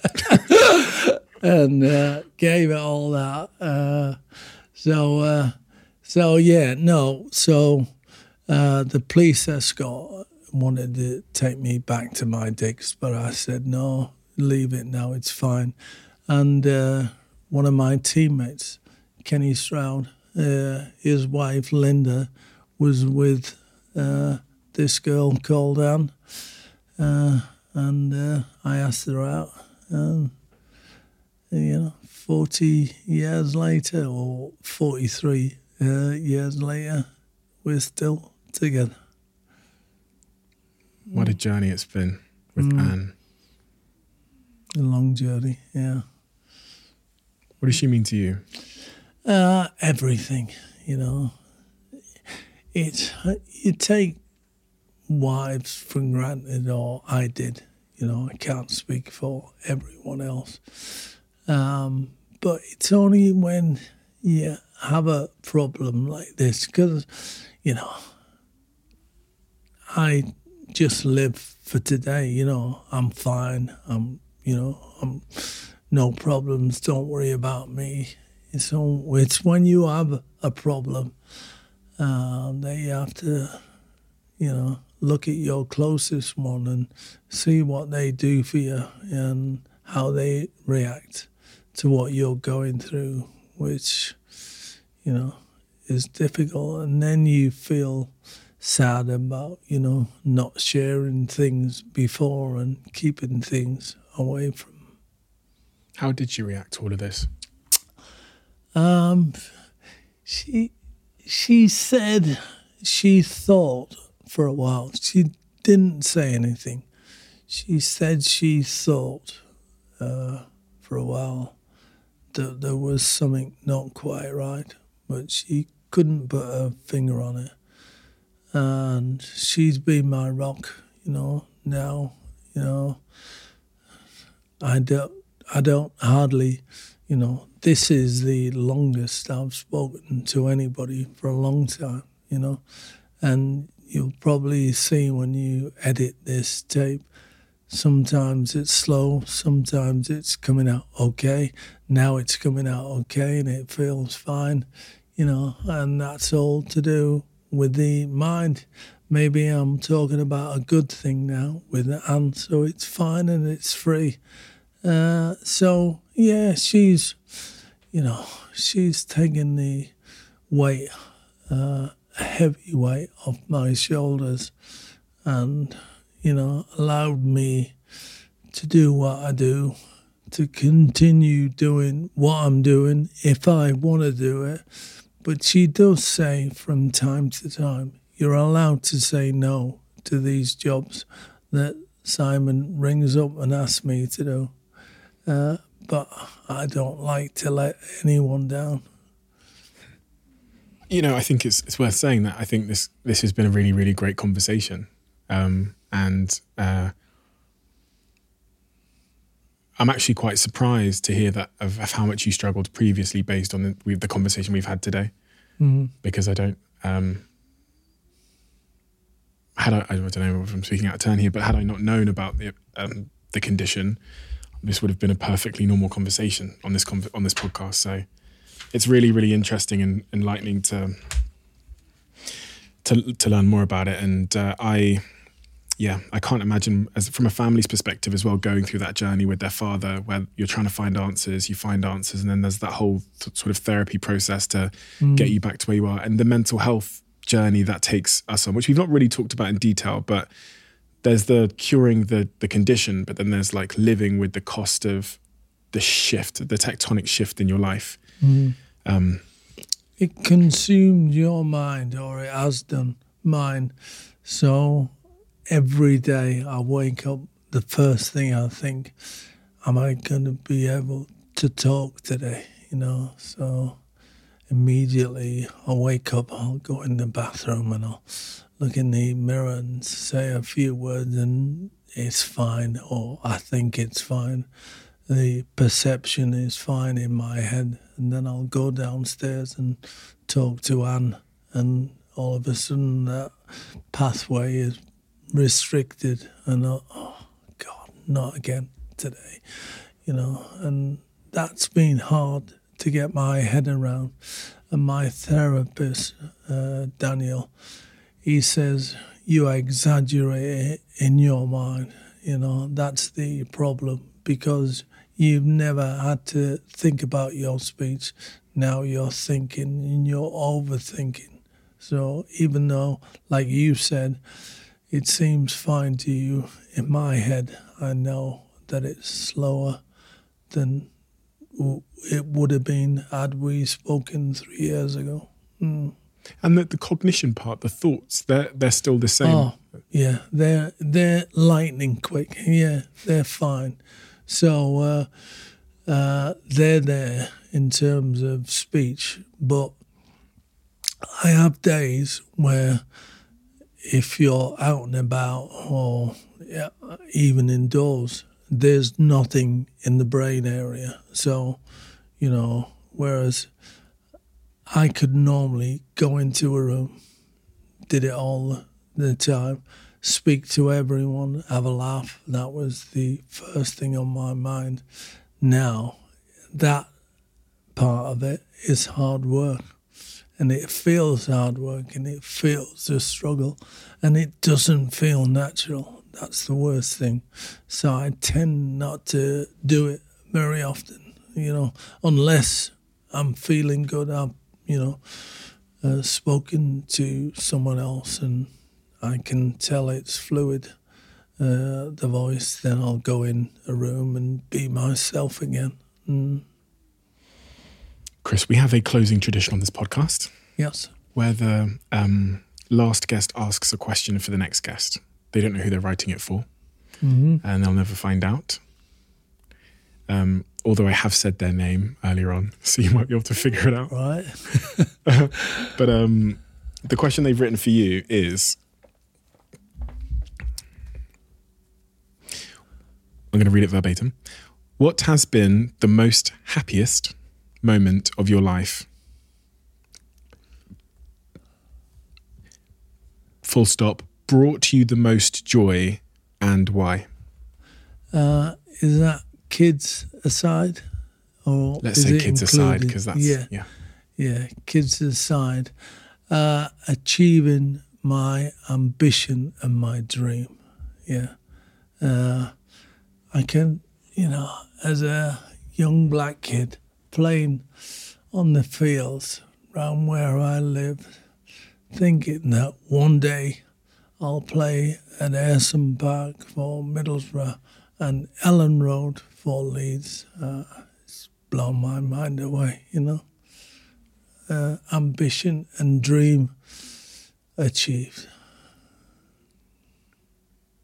and uh, gave it all that. Uh, so. Uh, So, yeah, no, so uh, the police escort wanted to take me back to my digs, but I said, no, leave it now, it's fine. And uh, one of my teammates, Kenny Stroud, uh, his wife, Linda, was with uh, this girl called Anne, uh, and uh, I asked her out. And, you know, forty years later, or forty-three Uh, years later, we're still together. What a journey it's been with mm. Anne. A long journey, yeah. What does she mean to you? Uh, everything, you know. It, you take wives for granted, or I did. You know, I can't speak for everyone else. Um, but it's only when you have a problem like this, because, you know, I just live for today, you know. I'm fine, I'm, you know, I'm no problems, don't worry about me. It's, all, it's when you have a problem uh, that you have to, you know, look at your closest one and see what they do for you and how they react to what you're going through, which, you know, is difficult. And then you feel sad about, you know, not sharing things before and keeping things away from. How did she react to all of this? Um, she, she said she thought for a while. She didn't say anything. She said she thought uh, for a while that there was something not quite right, but she couldn't put her finger on it. And she's been my rock, you know, now, you know. I don't, I don't hardly, you know, this is the longest I've spoken to anybody for a long time, you know. And you'll probably see when you edit this tape, sometimes it's slow, sometimes it's coming out okay. Now it's coming out okay and it feels fine, you know, and that's all to do with the mind. Maybe I'm talking about a good thing now with Anne, so it's fine and it's free. Uh, so, yeah, she's, you know, she's taken the weight, uh, a heavy weight off my shoulders and, you know, allowed me to do what I do, to continue doing what I'm doing if I want to do it. But she does say from time to time, you're allowed to say no to these jobs that Simon rings up and asks me to do. Uh, but I don't like to let anyone down. You know, I think it's it's worth saying that I think this this has been a really, really great conversation. Um, and uh, I'm actually quite surprised to hear that of, of how much you struggled previously based on the, with the conversation we've had today. Mm-hmm. Because I don't, um, had I, I don't know if I'm speaking out of turn here, but had I not known about the um, the condition, this would have been a perfectly normal conversation on this con- on this podcast. So it's really, really interesting and enlightening to to to learn more about it. And uh, I, yeah, I can't imagine, as from a family's perspective as well, going through that journey with their father, where you're trying to find answers, you find answers, and then there's that whole th- sort of therapy process to mm. get you back to where you are, and the mental health journey that takes us on, which we've not really talked about in detail, but there's the curing the the condition, but then there's like living with the cost of the shift, the tectonic shift in your life. Mm. Um, it consumed your mind, or it has done mine. So every day I wake up, the first thing I think, am I going to be able to talk today? You know, so immediately I wake up, I'll go in the bathroom and I'll look in the mirror and say a few words and it's fine, or I think it's fine. The perception is fine in my head, and then I'll go downstairs and talk to Anne, and all of a sudden that pathway is restricted, and I, oh God, not again today, you know, and that's been hard to get my head around. And my therapist, uh, Daniel, he says, you exaggerate it in your mind. You know, that's the problem, because you've never had to think about your speech. Now you're thinking and you're overthinking. So even though, like you said, it seems fine to you, in my head, I know that it's slower than it would have been had we spoken three years ago. Mm. And the, the cognition part, the thoughts, they're they're still the same. Oh, yeah, they're they're lightning quick. Yeah, they're fine. So uh, uh, they're there in terms of speech, but I have days where if you're out and about, or yeah, even indoors, there's nothing in the brain area. So, you know, whereas I could normally go into a room, did it all the time, speak to everyone, have a laugh. That was the first thing on my mind. Now, that part of it is hard work. And it feels hard work, and it feels a struggle, and it doesn't feel natural. That's the worst thing. So I tend not to do it very often, you know, unless I'm feeling good. I've, you know, uh, spoken to someone else and I can tell it's fluid, uh, the voice, then I'll go in a room and be myself again. Mm. Chris, we have a closing tradition on this podcast. Yes. Where the um, last guest asks a question for the next guest. They don't know who they're writing it for, mm-hmm. and they'll never find out. Um, although I have said their name earlier on, so you might be able to figure it out. Right. But um, the question they've written for you is, I'm going to read it verbatim. What has been the most happiest moment of your life? Full stop. Brought you the most joy, and why? Uh, is that kids aside? Or Let's is say it kids included? aside, because that's, yeah. yeah. Yeah, kids aside. Uh, achieving my ambition and my dream. Yeah. Uh, I can, you know, as a young black kid playing on the fields around where I lived, thinking that one day I'll play at Ayresome Park for Middlesbrough and Ellen Road for Leeds. Uh, it's blown my mind away, you know. Uh, ambition and dream achieved.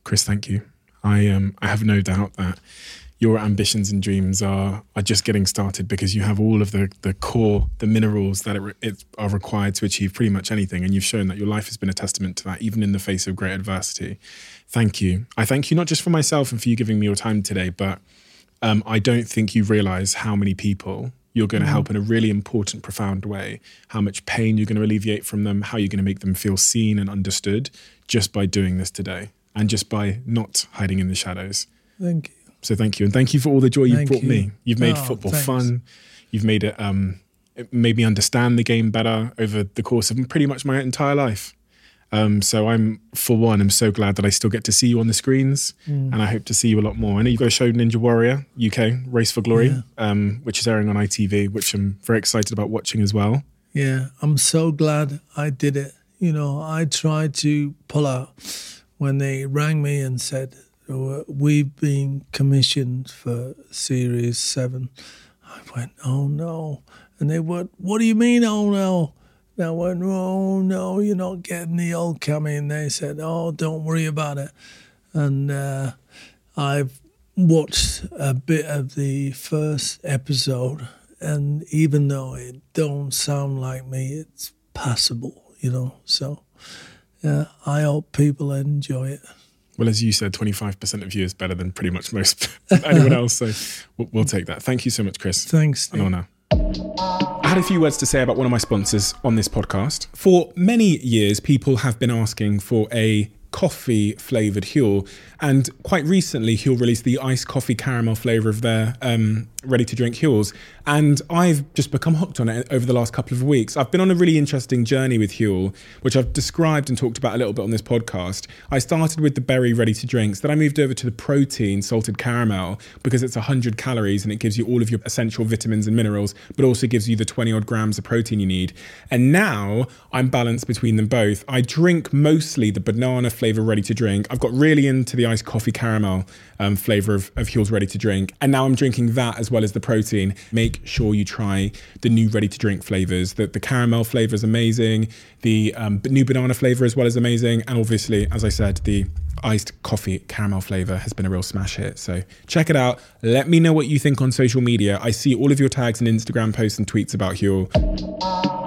Chris, thank you. I um I have no doubt that your ambitions and dreams are are just getting started, because you have all of the the core, the minerals that it, it are required to achieve pretty much anything. And you've shown that your life has been a testament to that, even in the face of great adversity. Thank you. I thank you not just for myself and for you giving me your time today, but um, I don't think you realize how many people you're going to mm. help in a really important, profound way, how much pain you're going to alleviate from them, how you're going to make them feel seen and understood just by doing this today and just by not hiding in the shadows. Thank you. So thank you. And thank you for all the joy you've Thank brought you. me. You've made Oh, football thanks. fun. You've made it, um, it made me understand the game better over the course of pretty much my entire life. Um, so I'm, for one, I'm so glad that I still get to see you on the screens, Mm. and I hope to see you a lot more. I know you've got a show, Ninja Warrior U K, Race for Glory, Yeah. um, which is airing on I T V, which I'm very excited about watching as well. Yeah, I'm so glad I did it. You know, I tried to pull out when they rang me and said, "Oh, we've been commissioned for Series seven. I went, oh no. And they went, what do you mean, oh no? And I went, oh no, you're not getting the old Cammy. And they said, oh, don't worry about it. And uh, I've watched a bit of the first episode, and even though it don't sound like me, it's passable, you know. So yeah, I hope people enjoy it. Well, as you said, twenty-five percent of you is better than pretty much most anyone else. So we'll, we'll take that. Thank you so much, Chris. Thanks, Steve. An honour. I had a few words to say about one of my sponsors on this podcast. For many years, people have been asking for a coffee flavoured Huel, and quite recently Huel released the iced coffee caramel flavour of their um, ready-to-drink Huels, and I've just become hooked on it over the last couple of weeks. I've been on a really interesting journey with Huel, which I've described and talked about a little bit on this podcast. I started with the berry ready-to-drinks, then I moved over to the protein salted caramel because it's one hundred calories and it gives you all of your essential vitamins and minerals, but also gives you the twenty odd grams of protein you need. And now I'm balanced between them both. I drink mostly the banana flavour ready-to-drink. I've got really into the iced coffee caramel um, flavour of, of Huel's ready-to-drink, and now I'm drinking that as well as the protein. Make sure you try the new ready-to-drink flavours. The, the caramel flavour is amazing. The um, new banana flavour as well is amazing. And obviously, as I said, the iced coffee caramel flavour has been a real smash hit. So check it out. Let me know what you think on social media. I see all of your tags and Instagram posts and tweets about Huel.